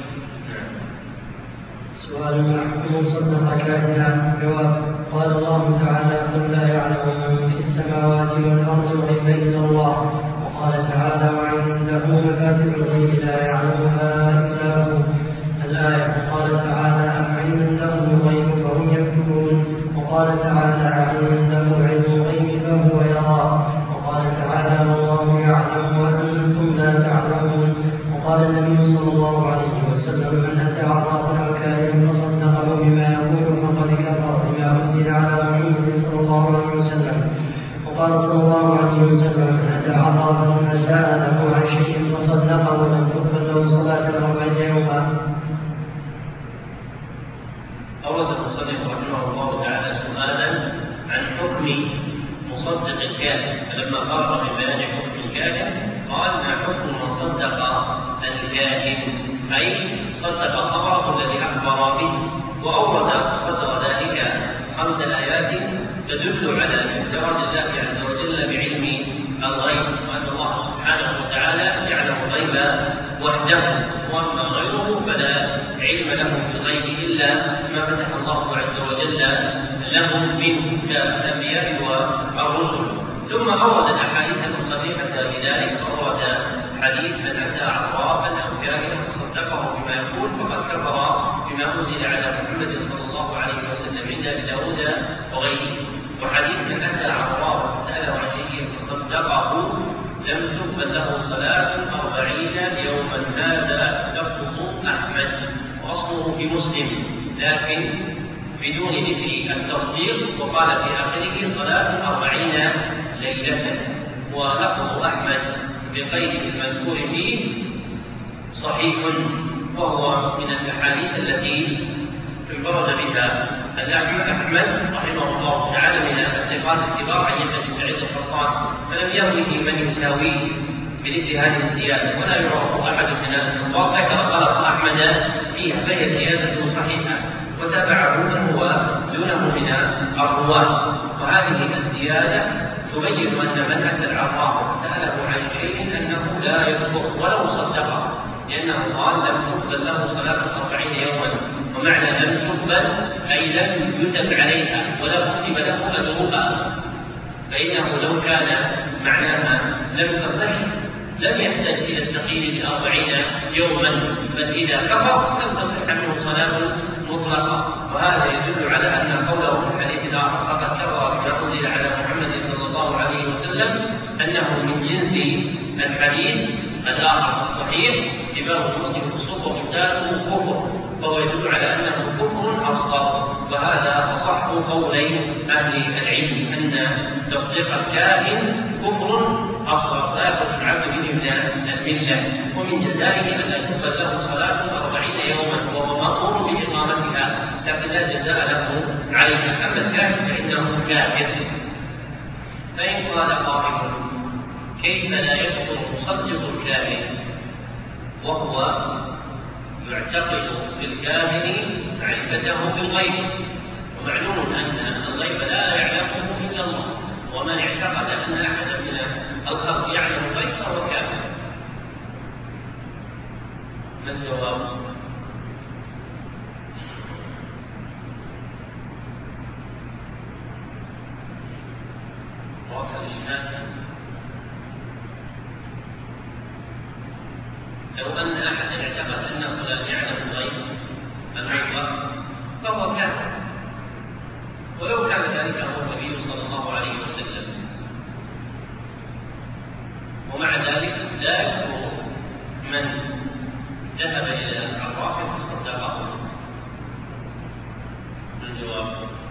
سؤال: ما حكم صدق كاهنا؟ جواب: قال الله تعالى: قل لا يعلم من في السماوات والأرض الغيب إلا الله. وقال تعالى: وعنده مفاتح الغيب لا يعلمها إلا هو. الآية. وقال تعالى: أم عندهم الغيب فهم يكتبون. وقال تعالى: عنده علم الغيب فهو يرى. وقال تعالى: والله يعلم وأنتم لا تعلمون. وقال النبي صلى الله عليه وسلم: من أتى عرافا أو كاهنا فصدقه بما يقول فقد كفر بما أنزل على محمد صلى الله عليه وسلم. وقال صلى الله عليه وسلم: من أتى عرافا فسأله عن شيء فصدقه لم تقبل له صلاة أربعين يوما. أورد المصنف رحمه الله تعالى سؤالا عن حكم مصدق الكاهن، فلما قرر من بيان حكم الكاهن قال: ما حكم من صدق الكاهن، أي صدق خبره الذي أخبر به. وأورد صدر ذلك خمس آيات تدل على انفراد الله عز وجل بعلم الغيب، وأن الله سبحانه وتعالى يعلم الغيب وحده، وأما غيره فلا علم له بالغيب إلا ما فتح الله عز وجل لهم منه كالأنبياء والرسل. ثم أورد الأحاديث الصحيحة بذلك، وأورد حديث من أتى عرافا أو كاهنا فصدقه بما يقول فقد كفر بما أنزل على محمد صلى الله عليه وسلم عند أبي داود وغيره. وحديث من أتى عرافا فسأله عن شيء فصدقه لم تقبل له صلاة أربعين يوما. هذا لفظ أحمد وأصله في مسلم لكن بدون ذكر التصديق، وقال في آخره صلاة أربعين ليلة. ولفظ أحمد بقيد المذكور فيه صحيح، وهو من الأحاديث التي انفرد بها الإمام أحمد رحمه الله تعالى من الثقات الكبار عن ابن سعيد القطان، فلم يروه من يساويه بمثل هذه الزيادة، ولا يعرف أحد من الأنصار ذكر غلط أحمد فيها، فهي زيادة صحيحة وتابعه من هو دونه من الرواة. وهذه الزيادة تبين أن من أتى العراف سأله عن شيء أنه لا يكفر ولو صدقه، لأنه قال لم تقبل له صلاة أربعين يوما، ومعنى لم تقبل أي لم يتب عليها ولا كتب له أجرها، فإنه لو كان معناها لم تصح لم يحتاج إلى التقييد بأربعين يوما، بل إذا كفر لم تصح منه صلاة مطلقة. وهذا يدل على أن قوله في الحديث الآخر فقد كفر بما أنزل على محمد صلى الله عليه وسلم أنه من جنس الحديث الآخر الصحيح سباب المسلم فسوق وقتاله كفر، فهو يدل على أنه كفر أصغر. وهذا أصح قولي أهل العلم أن تصديق الكاهن كفر أصغر لا يخرج العبد به من الملة، ومن جزائه أن لا تقبل له صلاة أربعين يوما وهو مأمور بإقامتها لكن لا جزاء له عليها. أما الكاهن فإنه كافر. فإن قال قائل كيف لا يكفر مصدق الكاهن وهو يعتقد بالكاهن معرفته بالغيب، ومعلوم أن الغيب لا يعلمه إلا الله، ومن اعتقد أن أحدا من الخلق يعلم الغيب فهو كافر. ما الجواب؟ واضح الإشكال؟ لو أن أحدا اعتقد أن فلان يعلم الغيب الغيب فهو كافر، ولو كان ذلك هو النبي صلى الله عليه وسلم، ومع ذلك لا يكفر من ذهب إلى العراف فصدقه. الجواب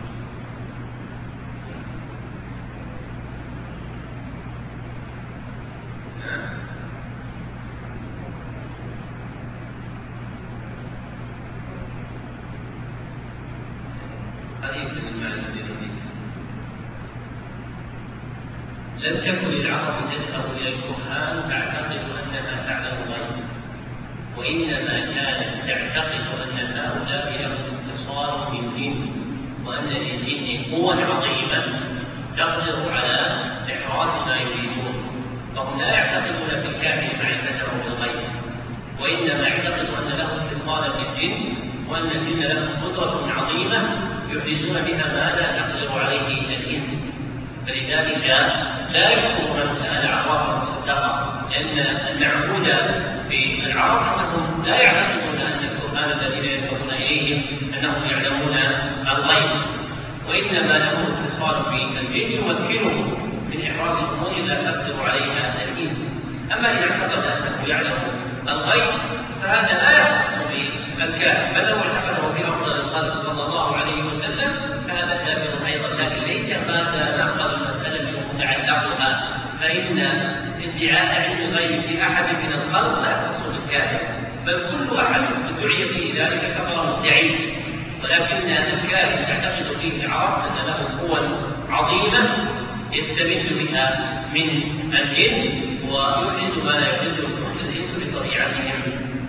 لم تكن العرب تذهب إلى الكهان تعتقد أنها تعلم الغيب، وإنما كانت تعتقد أن هؤلاء لهم اتصال من جن، وأن للجن قوى عظيمة تقدر على إحراز ما يريدون، فهم لا يعتقدون في الكافر معرفته بالغيب، وإنما يعتقدون أن له اتصالا بالجن، وأن الجن لهم قدرة عظيمة يحرزون بها ما لا تقدر عليه الإنس. فلذلك لا يكفر من سأل عرافا فصدقه، لأن المعهود في العرب أنهم لا يعتقدون أن الكهان الذين يذهبون إليهم أنهم يعلمون الغيب، وإنما لهم اتصال بالجن يمكنهم من إحراز الأمور لا تقدر عليها الإنس. أما إذا اعتقد أنه يعلم الغيب فهذا لا يخص بالكافر، بل لو اعتقده في أفضل الخلق صلى الله عليه وسلم فهذا كافر أيضا، لكن ليس هذا نقل المسألة متعلقها، فإن ادعاء علم الغيب في أحد من الخلق لا يخص بالكافر، بل كل أحد ادعي في ذلك كفر مدعي، ولكن الكافر تعتقد فيه العرب أن له قوى عظيمة يستمد بها من الجن ويوجد ما لا يوجد الإنس بطبيعتهم.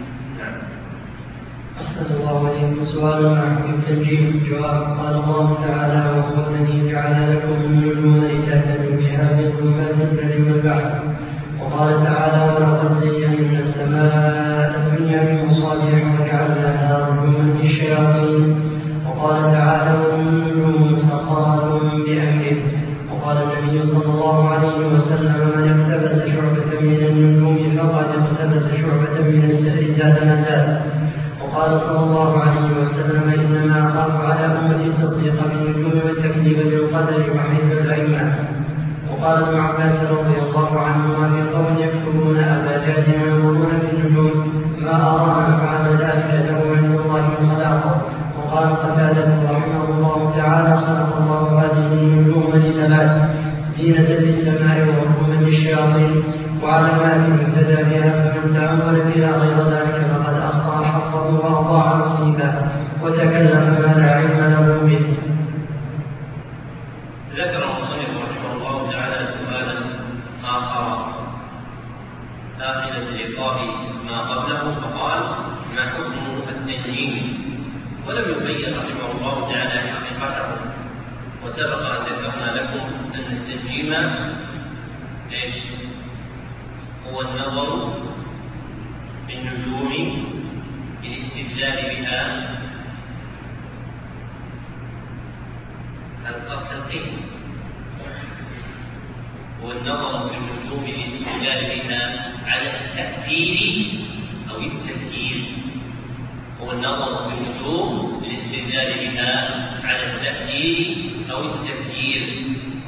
أحسن الله عليكم. سؤال معكم التنجيم. جواب. قال الله تعالى: وهو الذي جعل لكم النجوم لتهتدوا بها في ظلمات البر والبحر. وقال تعالى: ولقد زينا السماء الدنيا بمصابيح وجعلناها رجوما للشياطين. وقال تعالى: والنجوم مسخرات بأمره. وقال النبي صلى الله عليه وسلم: من اقتبس شعبة من النجوم فقد اقتبس شعبة من السحر زاد ما زاد. وقال صلى الله عليه وسلم: إنما أخاف على أمتي التصديق بالنجوم والتكذيب بالقدر وحفظ الأئمة. وقال ابن عباس رضي الله عنهما: في قوم يكتبون أبا جهل وينظرون في النجوم ما أرى أن فعل ذلك له عند الله من خلاقه. وقال قتادة رحمه الله تعالى: خلق الله هذه النجوم لثلاث: زينة للسماء ورحمة للشياطين وعلامات يهتدى بها، فمن تأمل فيها غير ذلك فقد أخطأ حقه وأضاع نصيبه وتكلم ما لا علم له به. ذكر المصنف رحمه الله تعالى سؤالا آخر آخذا بعقاب ما قبله، فقال: ما حكم التنجيم؟ ولم يبين رحمه الله تعالى حقيقته، وسبق أن ذكرنا لكم أن التنجيم إيش؟ هو النظر في النجوم بالاستدلال بها. هل صار تلقين؟ هو النظر في النجوم بالاستدلال بها على التأثير أو التسيير. هو النظر في النجوم بالاستدلال بها على التأثير أو التسيير.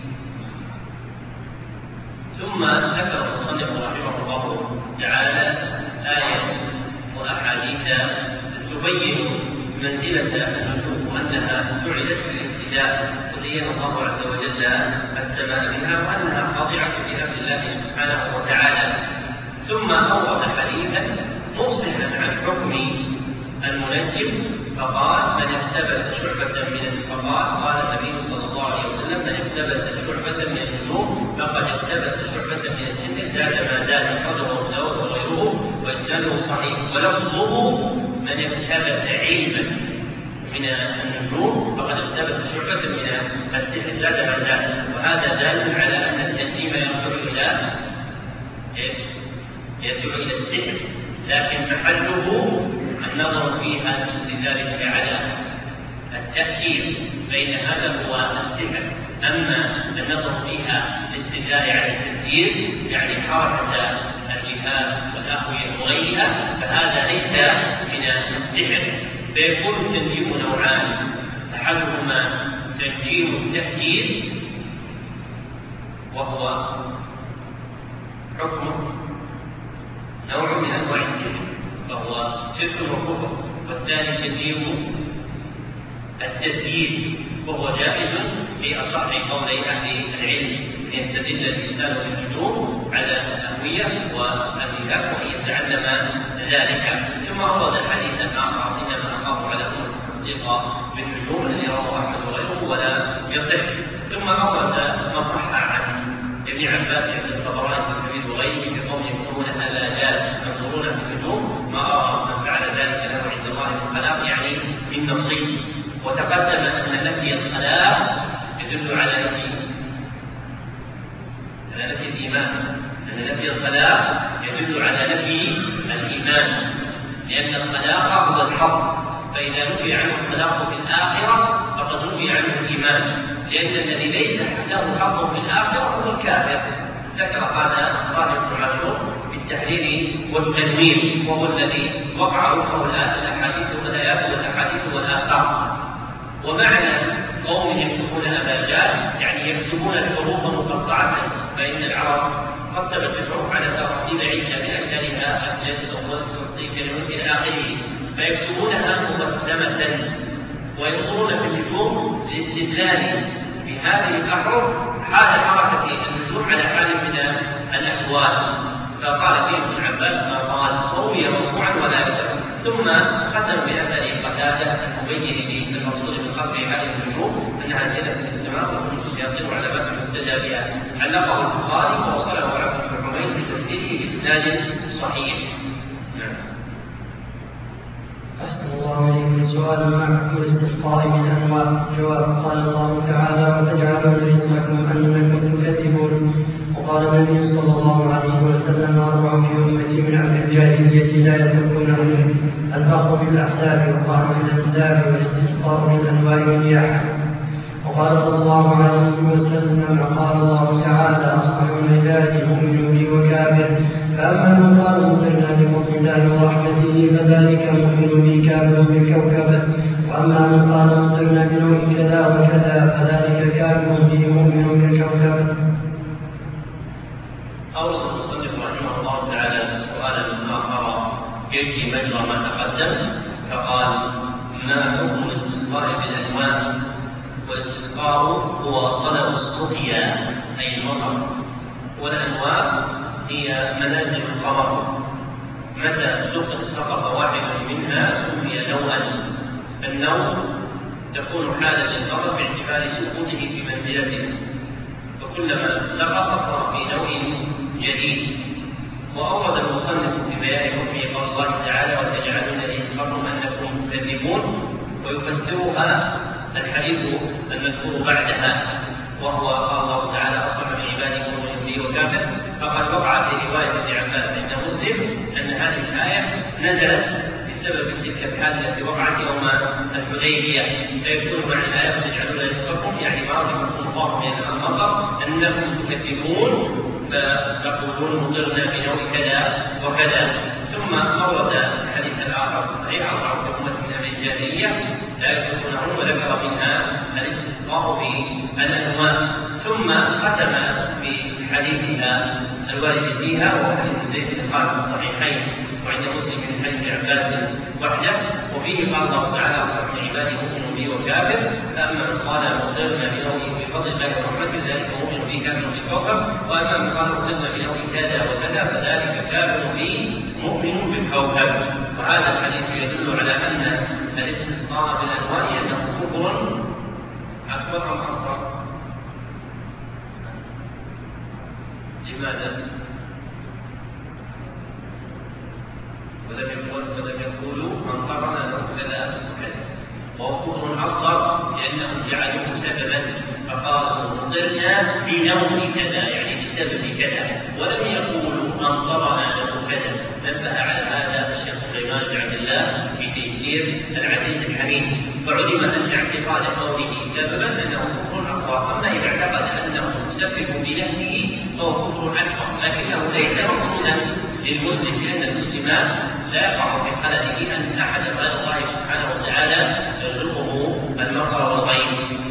ثم ذكر المصنف رحمه الله تعالى آية وأحاديث تبين منزلة النجوم وأنها جعلت بالاهتداء وزين الله عز وجل السماء بها وأنها خاضعة لأمر الله سبحانه وتعالى. ثم أورد حديثا مصلحا عن حكم المنجم فقال من اقتبس شعبة من فقال قال النبي صلى الله عليه وسلم من اقتبس شعبة من النجوم فقد اقتبس شعبة من الجن زاد ما زاد قدره الداود وغيره وإسناده صحيح. ولفظه من اقتبس علما من النجوم فقد اقتبس شعبة من السحر زاد ما زاد. وهذا دال على أن التنجيم يرجع إلى ايش؟ يرجع إلى السحر، لكن محله النظر فيها باستدلال على التأثير، فإن هذا هو السحر. أما النظر فيها باستدلال على التسيير يعني حركة الجهات والأخوية وغيرها فهذا ليس من السحر. فيكون التنجيم نوعان، أحدهما تنجيم التأثير وهو حكمه نوع من أنواع السحر فهو شرك وكفر، والثاني تنجيم التسيير وهو جائز في أصح قولي أهل العلم أن يستدل الإنسان بالنجوم على الأهوية والجهات وأن يتعلم ذلك. ثم ورد الحديث الآخر إنما أخاف على التصديق بالنجوم الذي رواه أحمد وغيره ولا يصح. ثم ورد ما صح عن ابن عباس عند الطبراني والترمذي وغيره بقوله يقولون ألا جاز ينظرون في النجوم ما أرى من فعل ذلك له عند الله من خلاق يعني من نصيب. وتقدم أن نفي الخلاق يدل على نفي على نفي الإيمان، أن نفي الخلاق يدل على نفي الإيمان، لأن الخلاق هو الحق، فإذا نفي عنه الخلاق في الآخرة فقد نفي عنه الإيمان، لأن الذي ليس له حق في الآخرة هو الكافر. ذكر هذا قال ابن عاشور بالتحرير والتنوير وهو الذي وقع وقع الأحاديث والآيات والأحاديث والآثار. ومعنى قوم يكتبون أبا جهل يعني يكتبون الحروف مقطعة، فإن العرب رتبت الحروف على ترتيب عدة من أشكالها الجزء والترتيب إلى آخره، فيكتبونها مقسمة وينظرون في النجوم لاستدلال بهذه الأحرف حال حركة النجوم على حال من الأحوال. فقال فيه ابن عباس ما قال روي مرفوعا ولا يسر. ثم ختم بأثر قتادة المبين للمقصود من خلق هذه النجوم أنها زينة في السماء وخروج الشياطين وعلامات المهتدى بها. علقه البخاري ووصله عبد بن حميد بتفسيره بإسناد صحيح. نعم. أحسن الله عليكم. سؤال ما حكم الاستسقاء بالأنواع؟ جواب قال الله تعالى وتجعلون رزقكم أنكم تكذبون. وقال النبي صلى الله عليه وسلم أربع في أمتي من أمر الجاهلية لا يتركونهن الفرق بالأحساب والطعن بالأنساب والاستسقاء بالأنواع والرياح. وقال صلى الله عليه وسلم قال الله تعالى أصبح من عبادي مؤمن بي وكافر فأما من قال مطرنا بفضل الله ورحمته فذلك مؤمن بي كافر بالكوكبة، وأما من قال مطرنا بنوع كذا وكذا فذلك كافر به مؤمن بالكوكبة. أورد المصنف رحمه الله تعالى سؤالا آخر يجري مجرى ما تقدم فقال ما حكم الاستسقاء بالأنواع؟ والاستسقاء هو طلب السقيا أي المطر، والأنواع هي منازل القمر، متى سقط واحد منها سمي نوعا. النوع تكون حالا للقمر باعتبار سقوطه في منزلته، وكلما سقط صار في نوع جديد. وأورد المصنف في بيان حكم قول الله تعالى وتجعلون رزقكم أنكم تكذبون، ويفسرها الحديث المذكور بعدها وهو قال الله تعالى أصبح من عبادي مؤمن بي وكافر، فقد وقع في رواية ابن عباس عند مسلم أن هذه الآية نزلت بسبب تلك الحادثة التي وقعت يوم الحديبية، فيكون معنى الآية وتجعلون رزقكم يعني ما رزقكم الله من المطر أنكم تكذبون فتقولون مطرنا بنوع كذا وكذا. ثم أورد الحديث الآخر صحيح أربع حكمة من أهل الجاهلية لا يذكرونهم وذكر منها الاستسقاء بالأنواع، ثم ختم بحديثها الوارد فيها وهو حديث زيد بن خالد الصحيحين وعند مسلم من حديث عباد وحده، وفيه قال الله تعالى أصبح من عبادي مؤمن بي وكافر، فأما من قال مطرنا بنوعه بفضل الله ورحمته ذلك مؤمن به كافر بالكوكب، وأما من قال مطرنا بنوع كذا وكذا فذلك كافر به مؤمن بالكوكب. وهذا الحديث يدل على أن الاستسقاء بالأنواع أنه كفر أكبر أم أصغر؟ لماذا؟ ولم يقولوا من قرن له كذا وكذا، وهو كفر أصغر لأنهم جعلوه سببا فقالوا مطرنا بنوع كذا يعني بسبب كذا، ولم يقولوا من قرن له كذا. نبه على هذا الشيخ سليمان بن عبد الله في تيسير العزيز الحميد، فعلم أن اعتقاد قوله سببا أنه كفر أصغر، أما إذا اعتقد أنه مسبب بنفسه فهو كفر أكبر، لكنه ليس مقصودا للمسلم، لأن المسلمان لا يقع في خلله أن أحد غير الله سبحانه وتعالى يرزقه المطر والغيث.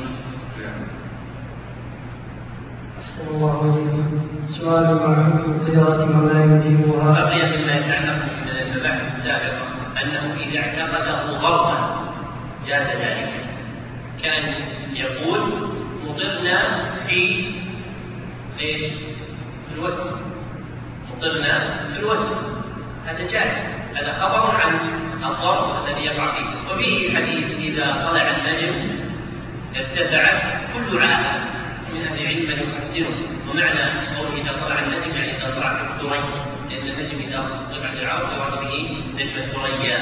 أحسن الله إليكم. سؤال عن حكم الطيرة وما يوجبها. بقي مما يتعلق من المباحث السابقة أنه إذا اعتقده غلطا جاز ذلك، كان يقول مطرنا في ليش؟ في الوسط، مطرنا في الوسط، هذا جائز، هذا خبر عن الظرف الذي يقع فيه. وفيه حديث إذا طلع النجم ارتفعت كل عالم من أهل العلم من يفسره، ومعنى قوله إذا طلع النجم يعني إذا طلعت الثريا، لأن النجم إذا طلعت العرض يراد به نجم الثريا.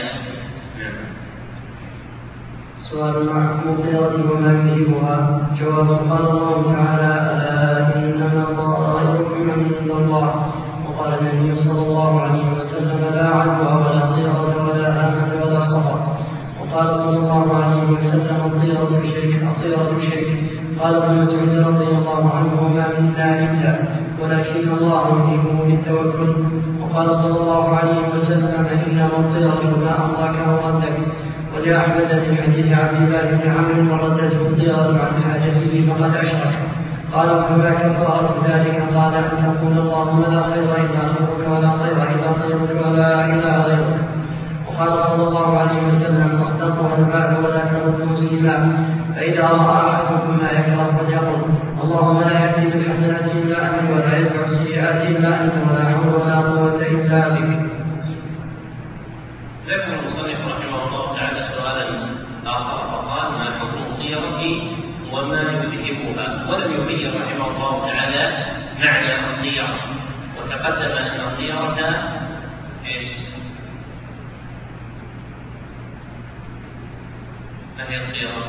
سؤال عن حكم الطيرة وما يوجبها. جواب قال الله تعالى ألا إنما طائركم عند الله، وقال النبي صلى الله عليه وسلم لا عدوى ولا طيرة ولا هامة ولا صفر. وقال صلى الله عليه وسلم الطيرة شرك الطيرة شرك. قال ابن مسعود رضي الله عنه وما منا إلا ولكن الله يهيبه بالتوكل. وقال صلى الله عليه وسلم إنما الطيرة ما أمضاك أو ردك. ولأحمد في حديث عبد الله بن عمرو من ردته الطيرة عن حاجته فقد أشرك. قال وما كفارة ذلك؟ قال أن تقول اللهم لا خير إلا خيرك ولا طير إلا طيرك ولا إله غيرك. وقال صلى الله عليه وسلم أصدقها البعد ولا ترد مسلما، فإذا رأى أحدكم ما يكره فليقل اللهم لا يأتي بالحسنات إلا أنت ولا يدفع السيئات إلا أنت ولا حول ولا قوة إلا بك. ذكر المصنف رحمه الله تعالى سؤالا آخر فقال ما حكم الطيرة وما يذهبها، ولم يبين رحمه الله تعالى معنى الطيرة، وتقدم أن الطيرة إيش؟ ما هي الطيرة؟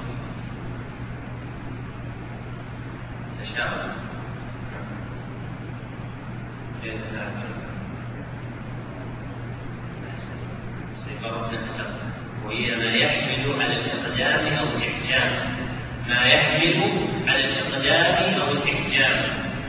تشاؤم وهي ما يحمل على الإقدام أو الإحجام، ما يحمل على الإقدام أو الإحجام.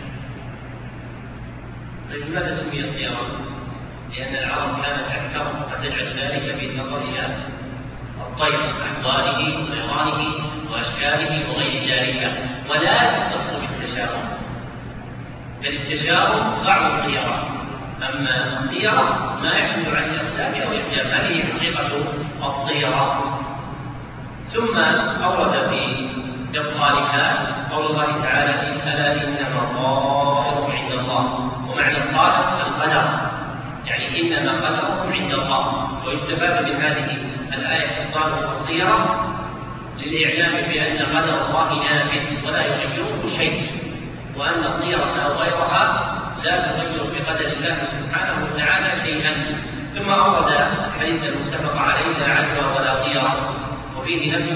طيب لماذا سمي الطيران؟ لأن العرب كانت أكثر فتجعل ذلك في النظر إلى الطير أحضانه وطيرانه وأشكاله وغير ذلك، ولا تصل بالتشاؤم، بل التشاؤم بعض الطيران، أما الطيرة ما يحمل على الإقدام أو الإحجام، هذه حقيقة الطيرة. ثم أورد في إفضالها قول الله تعالى ألا إنما الطائر عند الله، ومعنى الطائر القدر، يعني إنما قدركم عند الله. ويستفاد من هذه الآية إفضال الطيرة للإعلام بأن قدر الله نافذ ولا يغيره شيء، وأن الطيرة أو غيرها لا تغير بقدر الله سبحانه وتعالى شيئا. ثم أورد حديث المتفق عليه لا عدوى ولا طيرة، وفيه نفي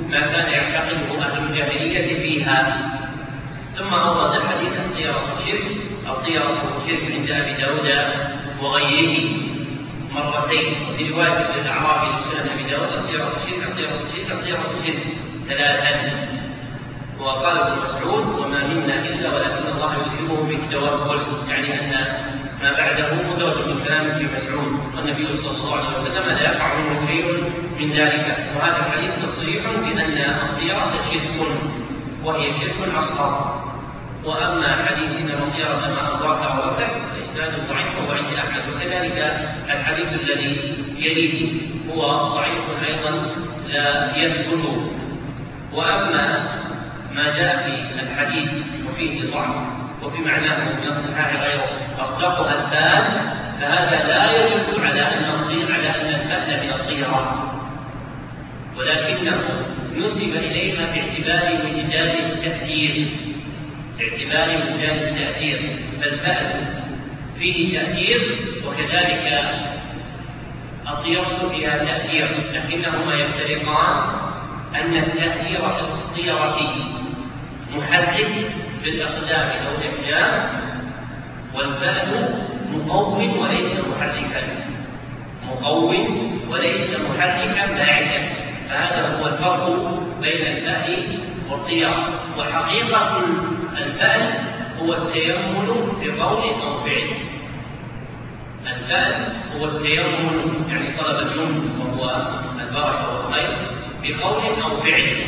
ما كان يعتقده أهل الجاهلية فيها. ثم أورد حديث الطيرة الشرك الطيرة الشرك عند أبي داود وغيره مرتين، في رواية الأعرابي لسنن أبي داود الطيرة الشرك الطيرة الشرك الطيرة الشرك ثلاثا. وقال ابن مسعود وما منا إلا ولكن الله يذهبه بالتوكل، يعني أن ما بعده مدرج من كلام ابن مسعود، والنبي صلى الله عليه وسلم لا يقع منه شيء من ذلك. وهذا الحديث تصريح بأن الطيرة شرك وهي شرك أصغر. وأما حديث إن الطيرة ما أدراك وركب فإسناده ضعيف وهو عند أحمد، وكذلك الحديث الذي يليه هو ضعيف أيضا لا يثبت. وأما ما جاء في الحديث وفيه ضعف وفي معناه من الصحاح غير أصدقها الثال، فهذا لا يدل على أن الطير على أن الفأل من الطيرة، ولكنه نسب إليها باعتبار وجدان التأثير باعتبار وجدان التأثير فالفأل فيه تأثير وكذلك الطيرة فيها تأثير، لكنهما يفترقان أن التأثير في الطيرة محرك في الأقدام أو الأحجام، والفأل مقوم وليس محركا مقوم وليس محركا باعثا. فهذا هو الفرق بين الفأل والطيرة. وحقيقة الفأل هو التيمم بقول أو فعل. الفأل هو التيمم يعني طلب اليمن وهو البركة والخير بقول أو فعل.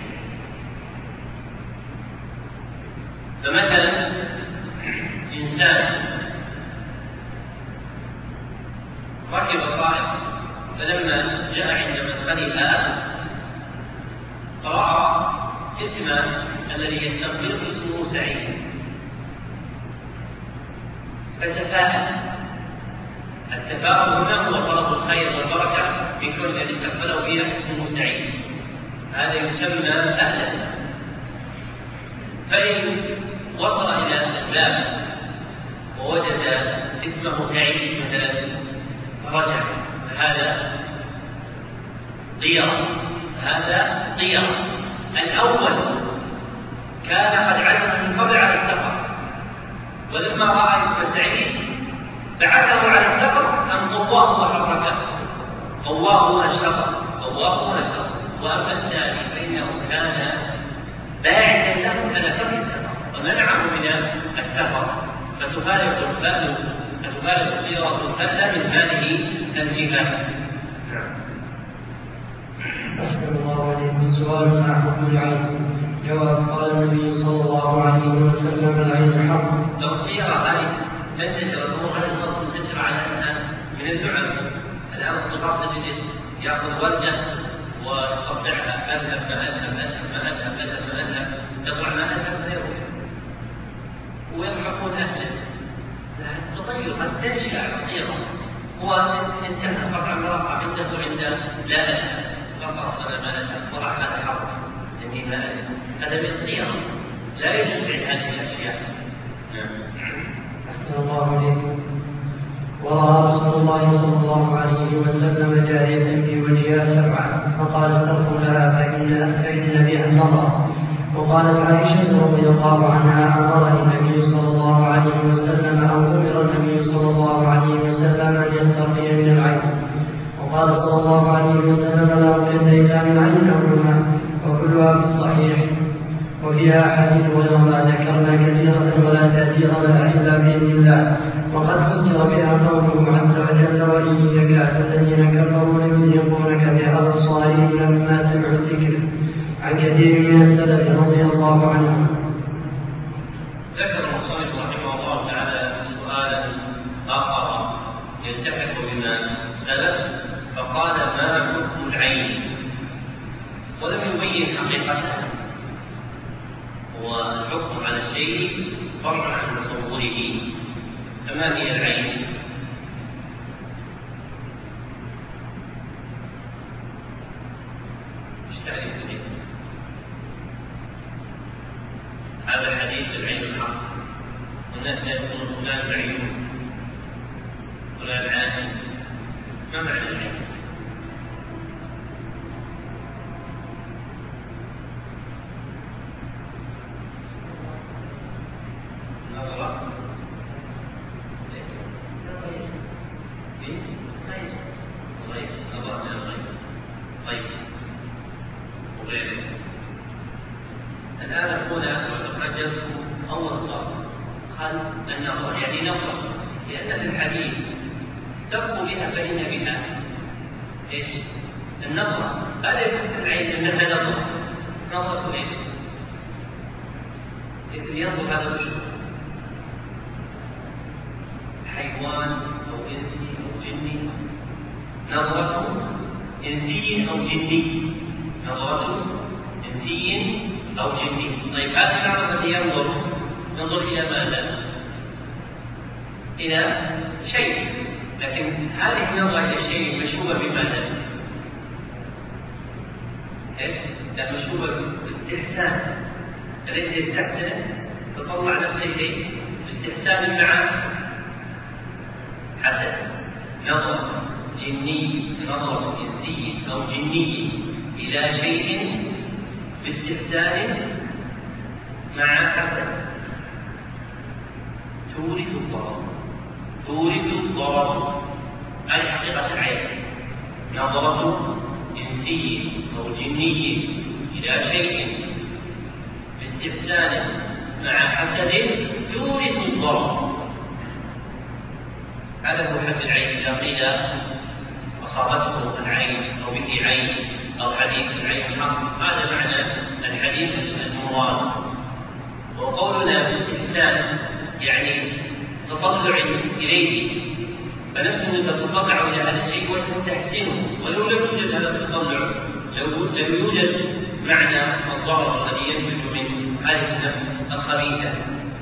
فمثلا إنسان ركب طائر فلما جاء عند مدخلها رأى اسما الذي يستقبله اسمه سعيد فتفاءل. التفاؤل هنا هو طلب الخير والبركة بكل الذي استقبله به اسمه سعيد، هذا يسمى أهلا. فإن وصل إلى الباب ووجد اسمه تعيش مثلا فرجع، فهذا طيرة هذا طيرة. الأول كان قد عزم من قبل على السفر، ولما رأى اسم سعيد بعثه على السفر أن طواه وحركه طواه ونشطه طواه ونشطه. وأما الثاني فإنه كان باعثا له على فتح السفر ومنعه من السفر، فتفارق الفأل فتفارق الطيرة الفأل من هذه الجهات. أسأل الله عليكم. سؤال عن حكم العين. جواب. قال النبي صلى الله عليه وسلم العين حق. الطيرة هذه تنتشر الأمور هذه الأمور تنتشر على أنها من اللعب. الآن الصغار تجد يأخذ وردة وتقطعها أذهب ما أذهب أذهب ما أذهب أذهب ما أذهب تطلع ما أذهب غيره ويضحكون أهله. التطير قد تنشأ على الطيرة وانتهى قطع المراقع عنده عند لا أذهب قطع صنع ما أذهب طلع هذا حرب إني ما أذهب. هذا من الطيرة لا يجب عن هذه الأشياء. أحسن الله عليكم. ورأى رسول الله صلى الله عليه وسلم جارية في وجهها سبعة فقال استغفر لها فإن, فإن بها نظر. وقالت عائشة رضي الله عنها أمر النبي صلى الله عليه وسلم أو أمر النبي صلى الله عليه وسلم أن يسترقي من العين. وقال صلى الله عليه وسلم لا رقية إلا من عين أو حمى وكلها في الصحيح. وفيها أحاديث غير ما ذكرنا كثيرة ولا تأثير لها إلا بإذن الله. وقد فسر بها قوله عز وجل وإن يكاد الذين كفروا ليزيغونك بأبصارهم لما سمعوا الذكر عن كثير من السلف رضي الله عنهم. ذكر المصنف رحمه الله تعالى سؤالا آخر يلتحق بما سلف فقال ما حكم العين، ولم يبين حقيقتها. والحكم على الشيء فرع عن تصوره. فما هي العين؟ ايش تعريف العين؟ هذا الحديث العين الحق، والناس يقولون فلان بعيون فلان عاهل. ما معنى العين؟ أو الضرب. قال النظر يعني نظر، لأن في الحديث استبقوا بها فإن بها إيش؟ النظرة. هذا يفسر العين أنها نظرة. نظرة إيش؟ إذن ينظر هذا الشيء حيوان أو إنسي أو جني، نظرة إنسي أو جني، نظرة إنسي أو جني. طيب هذا المعنى الذي ينظر ينظر إلى ماذا؟ إلى شيء، لكن هذه النظرة إلى الشيء مشوبة بماذا؟ إيش؟ لا، مشوبة باستحسان. أليس يستحسن تطلع نفسه إليه باستحسان مع حسن؟ نظر جني، نظر إنسي أو جني إلى شيء باستحسان مع حسن تورث الضرر، تورث الضرر. هذه حقيقة العين. نظرة إنسي أو جني إلى شيء باستحسان مع حسد تورث الضرر. هذا هو حد العين. إذا قيل أصابته العين أو به عين أو حديث العين حق، هذا معنى الحديث المراد. وقولنا باستحسان يعني تطلع إليه، فنفسه تتطلع إلى هذا الشيء وتستحسنه، ولو لم يوجد هذا التطلع، لو لم يوجد معنى الضرر الذي ينتج من هذه النفس الخبيثة.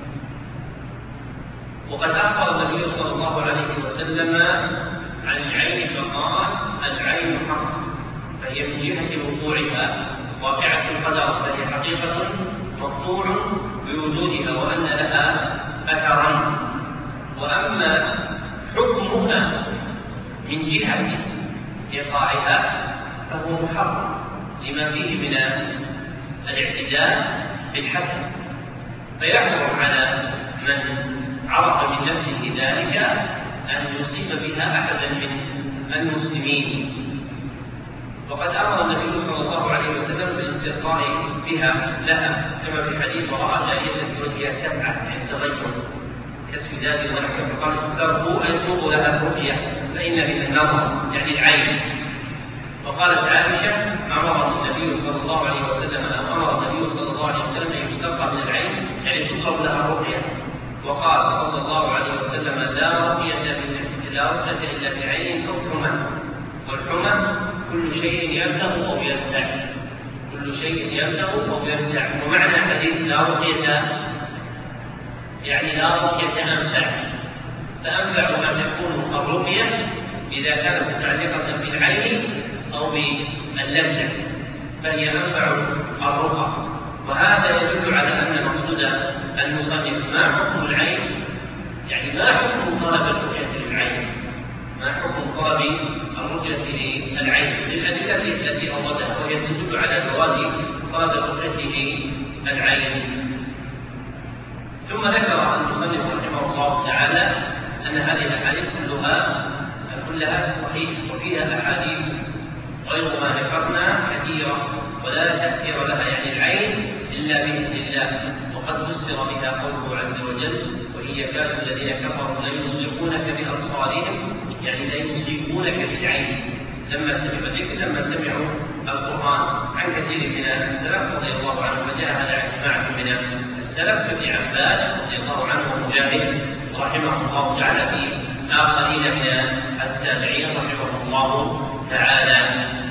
وقد أخبر النبي صلى الله عليه وسلم عن العين فقال العين حق، فهي من جهة وقوعها واقعة القدر، فهي حقيقة مقطوع بوجودها وأن لها أثرا. وأما حكمها من جهة إيقاعها فهو محرم لما فيه من الاعتداء بالحسن، فيحرم على من عرف من نفسه ذلك أن يصيب بها أحدا من المسلمين. وقد أمر النبي صلى الله عليه وسلم بالاسترقاء بها لها، كما في حديث ورأى جارية في وجهها سبعة عند غيره كالسداد ونحوه، فقال استرقوا أن تروا لها الرؤيا فإن بها النظر يعني العين. وقالت عائشة أمر النبي صلى الله عليه وسلم أمر النبي صلى الله عليه وسلم أن يسترقى من العين يعني تضرب لها الرؤيا. وقال صلى الله عليه وسلم لا رؤية لا رؤية إلا بعين أو حمى، والحمى كل شيء يبلغ أو يسع، كل شيء يبلغ أو يسع. ومعنى حديث لا رؤية يعني لا رؤية أنفع، فأنفع أن تكون الرؤية إذا كانت متعلقة بالعين أو باللسع فهي أنفع الرؤى. وهذا يدل على أن مقصود المصنف ما حكم العين، يعني ما حكم طلب الرؤية للعين، ما حكم طلب الرؤية للعين للأدلة التي أوردها، وهي تدل على جواز طلب الرؤية للعين. ثم ذكر المصنف رحمه الله تعالى أن هذه الأحاديث كلها كلها صحيح، وفيها أحاديث غير ما ذكرنا كثيرة ولا تأثير لها يعني العين إلا بإذن الله. وقد فسر بها قوله عز وجل وإن يكاد الذين كفروا ليزلقونك بأبصارهم يعني لا يصيبونك بالعين لما سمعوا الذكر لما سمعوا القرآن. عن كثير من السلف رضي الله عنه وجاء على جماعة من السلف كابن عباس رضي الله عنه ومجاهد رحمه الله تعالى في آخرين من التابعين رحمه الله تعالى.